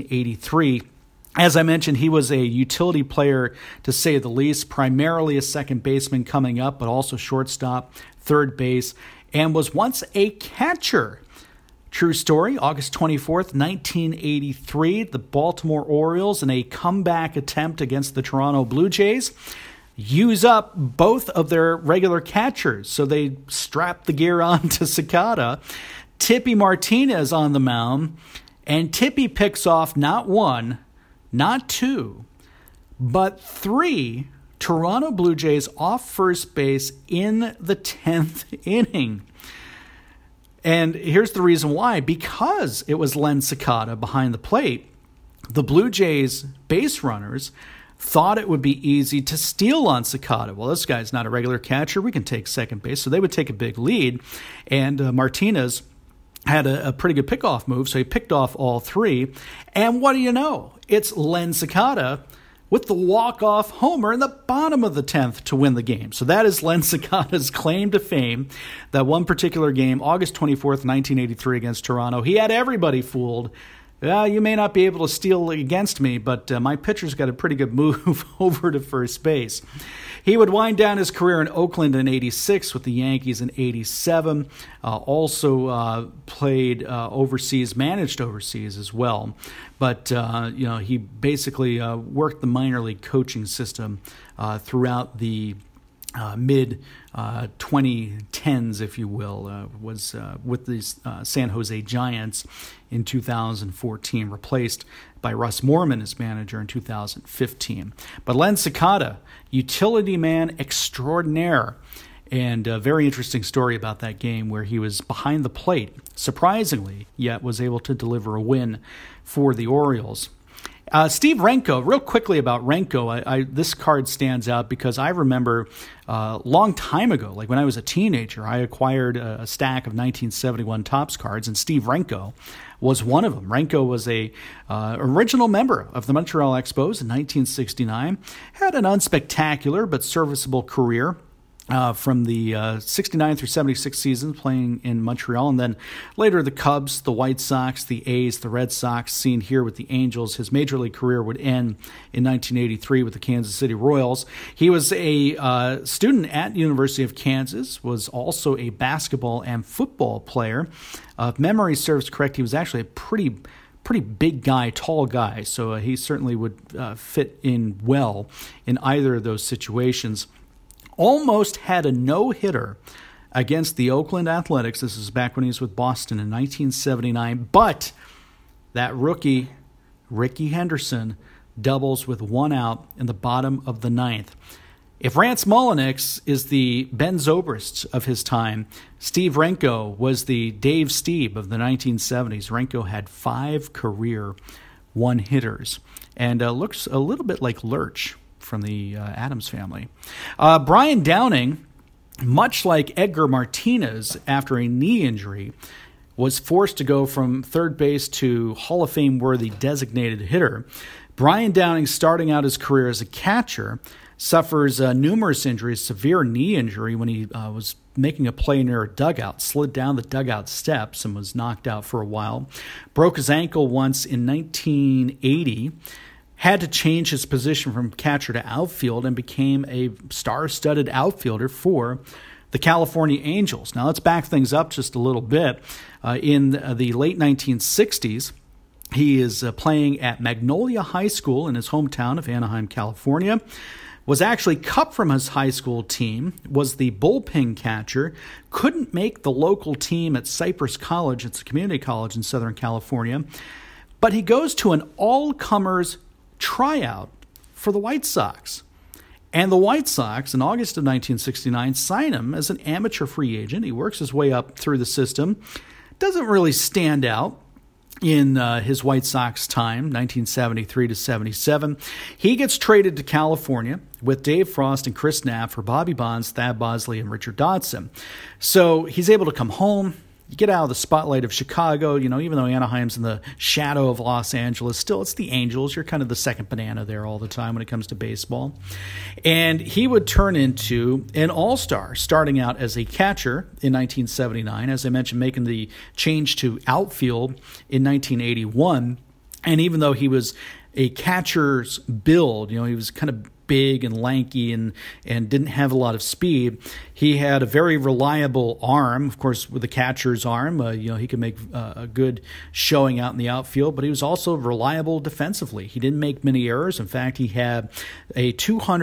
1983. As I mentioned, he was a utility player, to say the least, primarily a second baseman coming up, but also shortstop, third base, and was once a catcher. True story, August 24th, 1983, the Baltimore Orioles, in a comeback attempt against the Toronto Blue Jays, use up both of their regular catchers. So they strap the gear on to Sakata. Tippy Martinez on the mound, and Tippy picks off not one, not two, but 3 Toronto Blue Jays off first base in the 10th inning. And here's the reason why. Because it was Len Sakata behind the plate, the Blue Jays base runners thought it would be easy to steal on Sakata. Well, this guy's not a regular catcher. We can take second base. So they would take a big lead. And Martinez had a pretty good pickoff move, so he picked off all 3. And what do you know? It's Len Sakata with the walk-off homer in the bottom of the 10th to win the game. So that is Len Sakata's claim to fame. That one particular game, August 24th, 1983 against Toronto, he had everybody fooled. You may not be able to steal against me, but my pitcher's got a pretty good move over to first base. He would wind down his career in Oakland in 86 with the Yankees in 87. Also played overseas, managed overseas as well. But he basically worked the minor league coaching system throughout the mid 2010s, if you will, was with the San Jose Giants in 2014, replaced by Russ Moorman as manager in 2015. But Len Sakata, utility man extraordinaire, and a very interesting story about that game where he was behind the plate, surprisingly, yet was able to deliver a win for the Orioles. Steve Renko, real quickly about Renko, this card stands out because I remember a long time ago, like when I was a teenager, I acquired a stack of 1971 Topps cards, and Steve Renko was one of them. Renko was a original member of the Montreal Expos in 1969, had an unspectacular but serviceable career. From the 69 through 76 season playing in Montreal, and then later the Cubs, the White Sox, the A's, the Red Sox, seen here with the Angels. His major league career would end in 1983 with the Kansas City Royals. He was a student at University of Kansas, was also a basketball and football player. If memory serves correct, he was actually a pretty pretty big guy, tall guy, so he certainly would fit in well in either of those situations. Almost had a no-hitter against the Oakland Athletics. This is back when he was with Boston in 1979, but that rookie, Rickey Henderson, doubles with one out in the bottom of the ninth. If Rance Mulliniks is the Ben Zobrist of his time, Steve Renko was the Dave Stieb of the 1970s. Renko had 5 career one-hitters and looks a little bit like Lurch from the Addams Family. Brian Downing, much like Edgar Martinez after a knee injury, was forced to go from third base to Hall of Fame-worthy designated hitter. Brian Downing, starting out his career as a catcher, suffers numerous injuries, severe knee injury when he was making a play near a dugout, slid down the dugout steps and was knocked out for a while. Broke his ankle once in 1980, had to change his position from catcher to outfield and became a star-studded outfielder for the California Angels. Now let's back things up just a little bit. In the late 1960s, he is playing at Magnolia High School in his hometown of Anaheim, California. Was actually cut from his high school team, was the bullpen catcher, couldn't make the local team at Cypress College, it's a community college in Southern California, but he goes to an all-comers tryout for the White Sox. And the White Sox, in August of 1969, sign him as an amateur free agent. He works his way up through the system, doesn't really stand out in his White Sox time, 1973 to 77. He gets traded to California with Dave Frost and Chris Knapp for Bobby Bonds, Thad Bosley, and Richard Dodson. So he's able to come home. You get out of the spotlight of Chicago, even though Anaheim's in the shadow of Los Angeles, still it's the Angels. You're kind of the second banana there all the time when it comes to baseball. And he would turn into an all-star, starting out as a catcher in 1979, as I mentioned, making the change to outfield in 1981. And even though he was a catcher's build, he was kind of big and lanky and didn't have a lot of speed, he had a very reliable arm. Of course, with the catcher's arm, he could make a good showing out in the outfield, but he was also reliable defensively. He didn't make many errors. In fact, he had a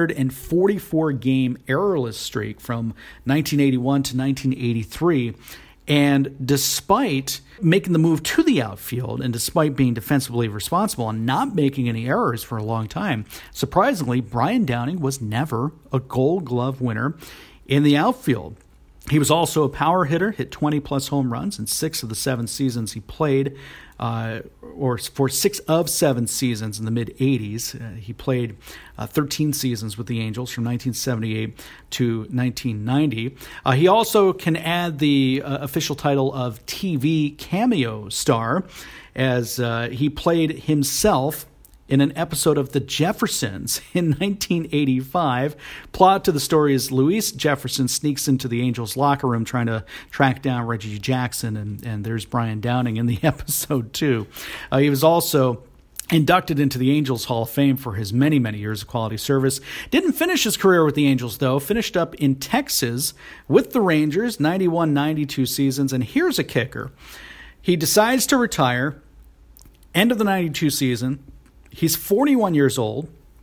244-game errorless streak from 1981 to 1983. And despite making the move to the outfield and despite being defensively responsible and not making any errors for a long time, surprisingly, Brian Downing was never a Gold Glove winner in the outfield. He was also a power hitter, hit 20-plus home runs in 6 of the 7 seasons he played, or for 6 of 7 seasons in the mid-'80s. He played 13 seasons with the Angels from 1978 to 1990. He also can add the official title of TV cameo star, as he played himself in an episode of The Jeffersons in 1985. Plot to the story is Luis Jefferson sneaks into the Angels locker room trying to track down Reggie Jackson, and there's Brian Downing in the episode too. He was also inducted into the Angels Hall of Fame for his many, many years of quality service. Didn't finish his career with the Angels, though. Finished up in Texas with the Rangers, 91-92 seasons. And here's a kicker. He decides to retire, end of the 92 season. He's 41 years old.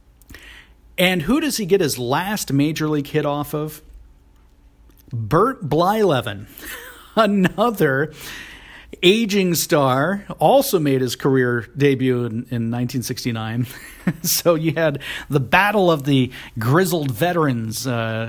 And who does he get his last major league hit off of? Bert Blyleven, another aging star, also made his career debut in 1969. So you had the battle of the grizzled veterans,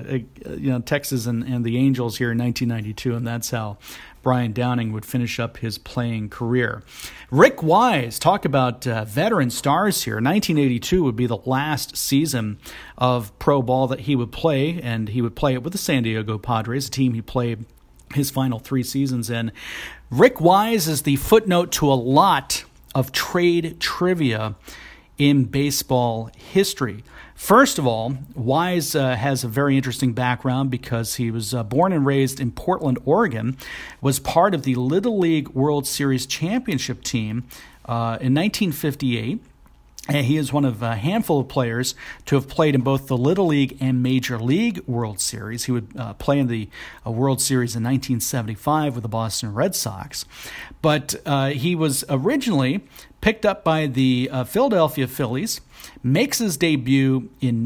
Texas and the Angels here in 1992, and that's how Brian Downing would finish up his playing career. Rick Wise, talk about veteran stars here. 1982 would be the last season of pro ball that he would play, and he would play it with the San Diego Padres, a team he played his final 3 seasons in. Rick Wise is the footnote to a lot of trade trivia in baseball history. First of all, Wise has a very interesting background because he was born and raised in Portland, Oregon, was part of the Little League World Series championship team in 1958, And he is one of a handful of players to have played in both the Little League and Major League World Series. He would play in the World Series in 1975 with the Boston Red Sox. But he was originally picked up by the Philadelphia Phillies, makes his debut in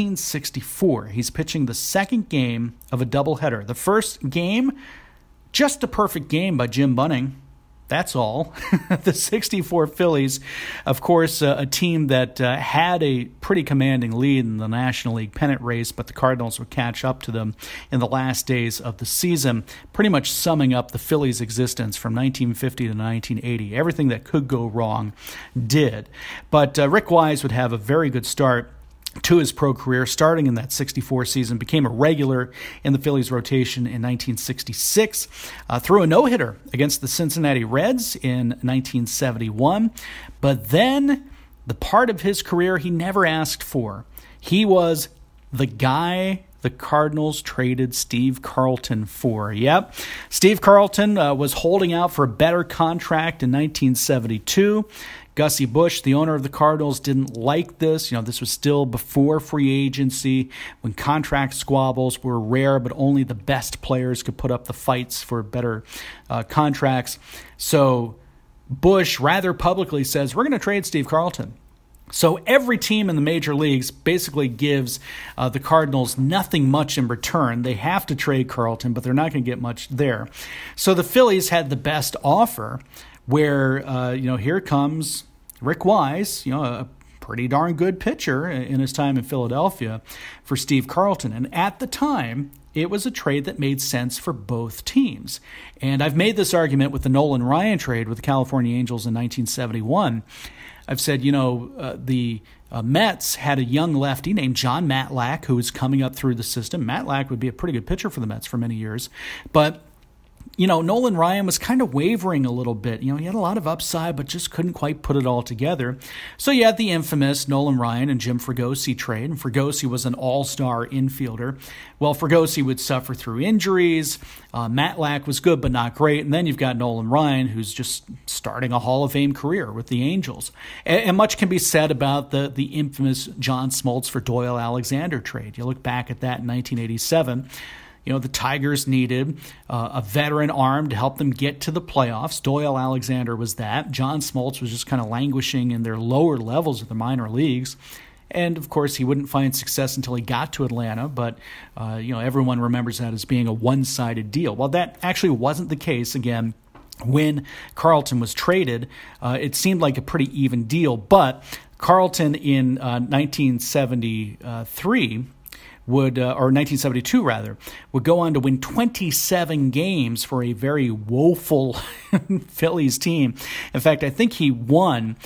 1964. He's pitching the second game of a doubleheader. The first game, just a perfect game by Jim Bunning. That's all. The 64 Phillies, of course, a team that had a pretty commanding lead in the National League pennant race, but the Cardinals would catch up to them in the last days of the season, pretty much summing up the Phillies' existence from 1950 to 1980. Everything that could go wrong did. But Rick Wise would have a very good start to his pro career, starting in that 64 season, became a regular in the Phillies rotation in 1966, threw a no-hitter against the Cincinnati Reds in 1971, but then the part of his career he never asked for. He was the guy the Cardinals traded Steve Carlton for. Yep, Steve Carlton was holding out for a better contract in 1972. Gussie Busch, the owner of the Cardinals, didn't like this. This was still before free agency, when contract squabbles were rare, but only the best players could put up the fights for better contracts. So Busch rather publicly says, we're going to trade Steve Carlton. So every team in the major leagues basically gives the Cardinals nothing much in return. They have to trade Carlton, but they're not going to get much there. So the Phillies had the best offer, where, here comes Rick Wise, a pretty darn good pitcher in his time in Philadelphia for Steve Carlton. And at the time, it was a trade that made sense for both teams. And I've made this argument with the Nolan Ryan trade with the California Angels in 1971. I've said, the Mets had a young lefty named John Matlack who was coming up through the system. Matlack would be a pretty good pitcher for the Mets for many years. But Nolan Ryan was kind of wavering a little bit. He had a lot of upside, but just couldn't quite put it all together. So you had the infamous Nolan Ryan and Jim Fregosi trade, and Fregosi was an all-star infielder. Well, Fregosi would suffer through injuries. Matlack was good, but not great. And then you've got Nolan Ryan, who's just starting a Hall of Fame career with the Angels. And much can be said about the infamous John Smoltz for Doyle Alexander trade. You look back at that in 1987. The Tigers needed a veteran arm to help them get to the playoffs. Doyle Alexander was that. John Smoltz was just kind of languishing in their lower levels of the minor leagues. And, of course, he wouldn't find success until he got to Atlanta. But, everyone remembers that as being a one-sided deal. Well, that actually wasn't the case, again. When Carlton was traded, it seemed like a pretty even deal. But Carlton in 1973... or 1972 rather, would go on to win 27 games for a very woeful Phillies team. In fact, I think he won,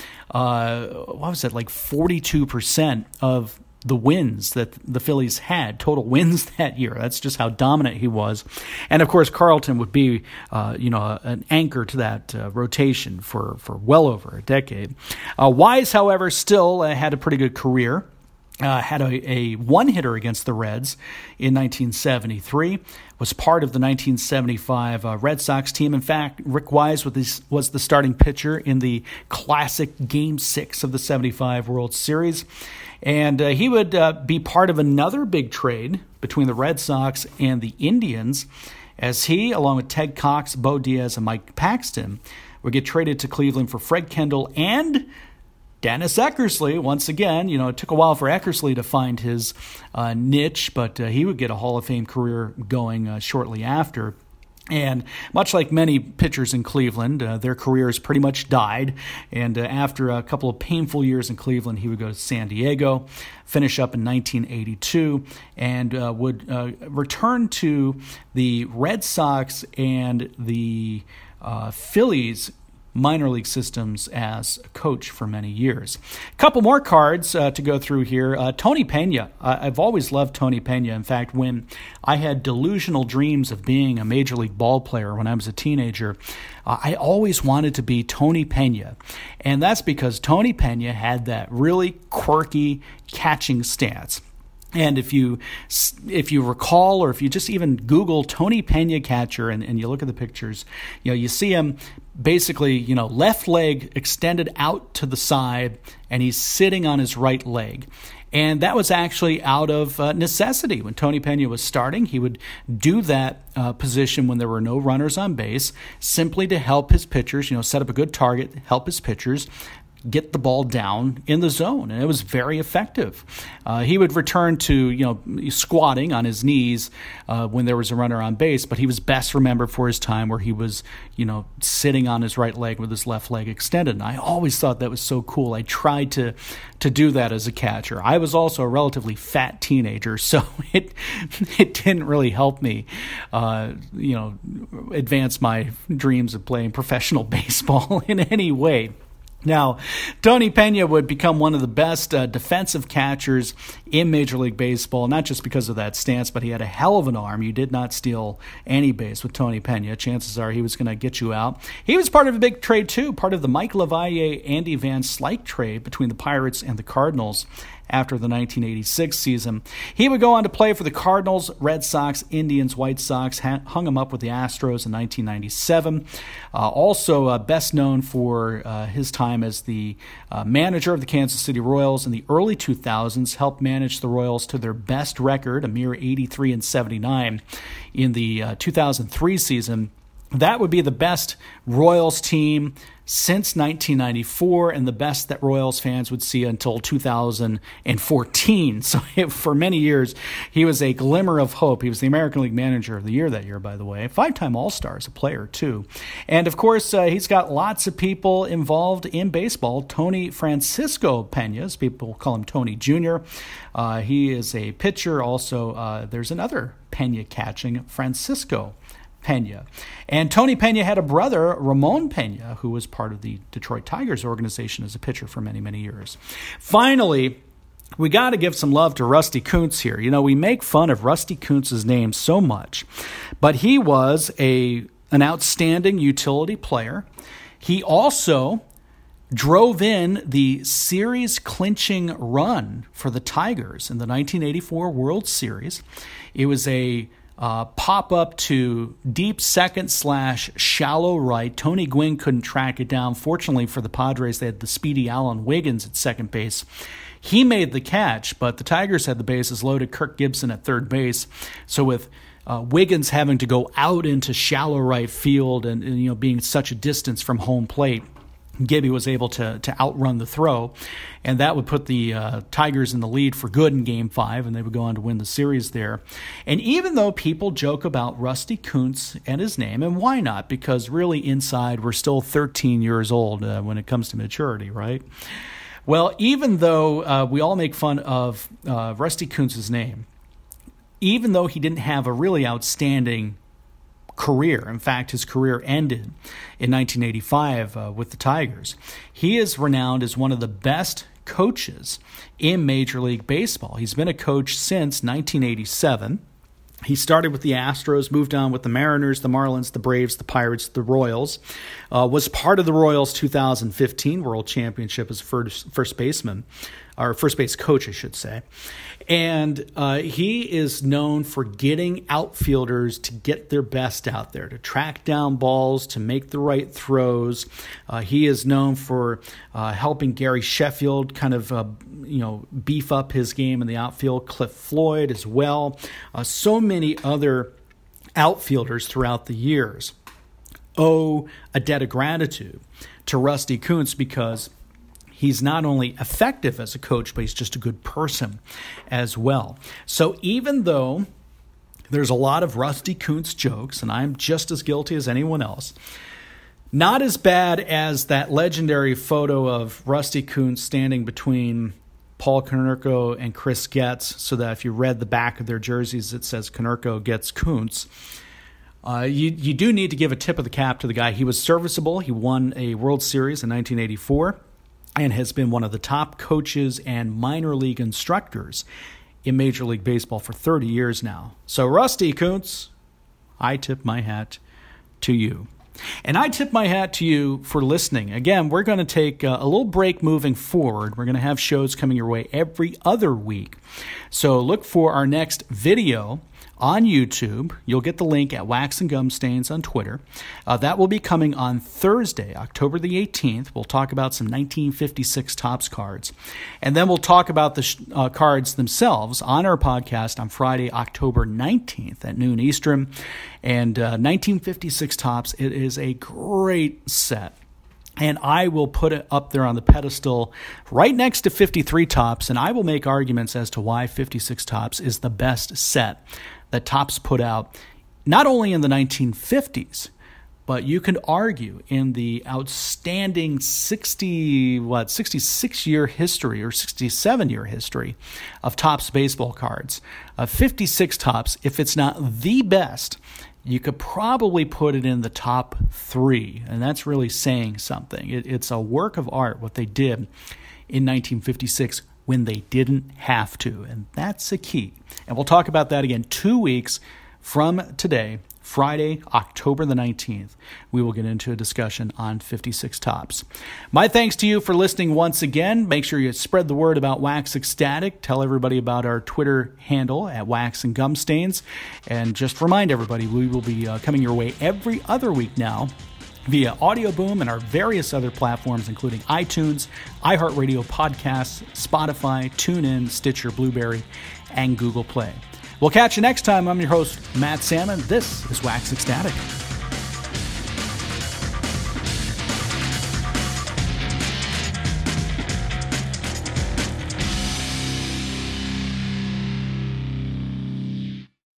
42% of the wins that the Phillies had, total wins that year. That's just how dominant he was. And, of course, Carlton would be, an anchor to that rotation for well over a decade. Wise, however, still had a pretty good career. Had a one-hitter against the Reds in 1973, was part of the 1975 Red Sox team. In fact, Rick Wise was the starting pitcher in the classic Game 6 of the 75 World Series. And he would be part of another big trade between the Red Sox and the Indians, as he, along with Ted Cox, Bo Diaz, and Mike Paxton, would get traded to Cleveland for Fred Kendall and Dennis Eckersley. Once again, it took a while for Eckersley to find his niche, but he would get a Hall of Fame career going shortly after. And much like many pitchers in Cleveland, their careers pretty much died. And after a couple of painful years in Cleveland, he would go to San Diego, finish up in 1982, and would return to the Red Sox and the Phillies minor league systems as a coach for many years. A couple more cards to go through here. Tony Pena. I've always loved Tony Pena. In fact, when I had delusional dreams of being a major league ball player when I was a teenager, I always wanted to be Tony Pena. And that's because Tony Pena had that really quirky catching stance. And if you recall, or if you just even Google Tony Pena catcher and you look at the pictures, you see him basically, left leg extended out to the side, and he's sitting on his right leg. And that was actually out of necessity. When Tony Pena was starting, he would do that position when there were no runners on base, simply to help his pitchers, set up a good target, help his pitchers get the ball down in the zone, and it was very effective. He would return to squatting on his knees when there was a runner on base, but he was best remembered for his time where he was sitting on his right leg with his left leg extended. And I always thought that was so cool. I tried to do that as a catcher. I was also a relatively fat teenager, so it didn't really help me advance my dreams of playing professional baseball in any way. Now, Tony Pena would become one of the best defensive catchers in Major League Baseball, not just because of that stance, but he had a hell of an arm. You did not steal any base with Tony Pena. Chances are he was going to get you out. He was part of a big trade, too, part of the Mike LaValle, Andy Van Slyke trade between the Pirates and the Cardinals after the 1986 season. He would go on to play for the Cardinals, Red Sox, Indians, White Sox, hung him up with the Astros in 1997. Also best known for his time as the manager of the Kansas City Royals in the early 2000s, helped manage the Royals to their best record, a mere 83-79 in the 2003 season. That would be the best Royals team since 1994 and the best that Royals fans would see until 2014. So for many years, he was a glimmer of hope. He was the American League Manager of the Year that year, by the way. 5-time All-Star as a player, too. And, of course, he's got lots of people involved in baseball. Tony Francisco Pena, as people call him Tony Jr. He is a pitcher. Also, there's another Pena catching, Francisco Pena. And Tony Pena had a brother, Ramon Pena, who was part of the Detroit Tigers organization as a pitcher for many, many years. Finally, we got to give some love to Rusty Kuntz here. We make fun of Rusty Kuntz's name so much, but he was an outstanding utility player. He also drove in the series-clinching run for the Tigers in the 1984 World Series. It was a pop-up to deep second/shallow right. Tony Gwynn couldn't track it down. Fortunately for the Padres, they had the speedy Alan Wiggins at second base. He made the catch, but the Tigers had the bases loaded. Kirk Gibson at third base. So with Wiggins having to go out into shallow right field and being such a distance from home plate, Gibby was able to outrun the throw, and that would put the Tigers in the lead for good in Game 5, and they would go on to win the series there. And even though people joke about Rusty Kuntz and his name, and why not? Because really inside we're still 13 years old when it comes to maturity, right? Well, even though we all make fun of Rusty Kuntz's name, even though he didn't have a really outstanding career. In fact, his career ended in 1985 with the Tigers. He is renowned as one of the best coaches in Major League Baseball. He's been a coach since 1987. He started with the Astros, moved on with the Mariners, the Marlins, the Braves, the Pirates, the Royals, was part of the Royals' 2015 World Championship as first baseman, or first base coach, I should say. And he is known for getting outfielders to get their best out there, to track down balls, to make the right throws. He is known for helping Gary Sheffield kind of, beef up his game in the outfield. Cliff Floyd as well. So many other outfielders throughout the years owe a debt of gratitude to Rusty Kuntz because he's not only effective as a coach, but he's just a good person as well. So even though there's a lot of Rusty Kuntz jokes, and I'm just as guilty as anyone else, not as bad as that legendary photo of Rusty Kuntz standing between Paul Konerko and Chris Getz, so that if you read the back of their jerseys, it says Konerko gets Kuntz. You do need to give a tip of the cap to the guy. He was serviceable. He won a World Series in 1984. And has been one of the top coaches and minor league instructors in Major League Baseball for 30 years now. So, Rusty Kuntz, I tip my hat to you. And I tip my hat to you for listening. Again, we're going to take a little break moving forward. We're going to have shows coming your way every other week. So look for our next video on YouTube. You'll get the link at Wax and Gum Stains on Twitter. That will be coming on Thursday, October the 18th. We'll talk about some 1956 Topps cards. And then we'll talk about the cards themselves on our podcast on Friday, October 19th at noon Eastern. And 1956 Topps, it is a great set. And I will put it up there on the pedestal right next to 53 Topps, and I will make arguments as to why 56 Topps is the best set that Topps put out, not only in the 1950s, but you can argue in the outstanding 66-year history or 67-year history of Topps baseball cards. 56 Topps, if it's not the best, you could probably put it in the top 3, and that's really saying something. It's a work of art, what they did in 1956 when they didn't have to, and that's a key. And we'll talk about that again 2 weeks from today, Friday, October the 19th. We will get into a discussion on 56 Topps. My thanks to you for listening once again. Make sure you spread the word about Wax Ecstatic. Tell everybody about our Twitter handle at Wax and Gum Stains. And just remind everybody, we will be coming your way every other week now via Audio Boom and our various other platforms, including iTunes, iHeartRadio podcasts, Spotify, TuneIn, Stitcher, Blueberry, and Google Play. We'll catch you next time. I'm your host, Matt Salmon. This is Wax Ecstatic.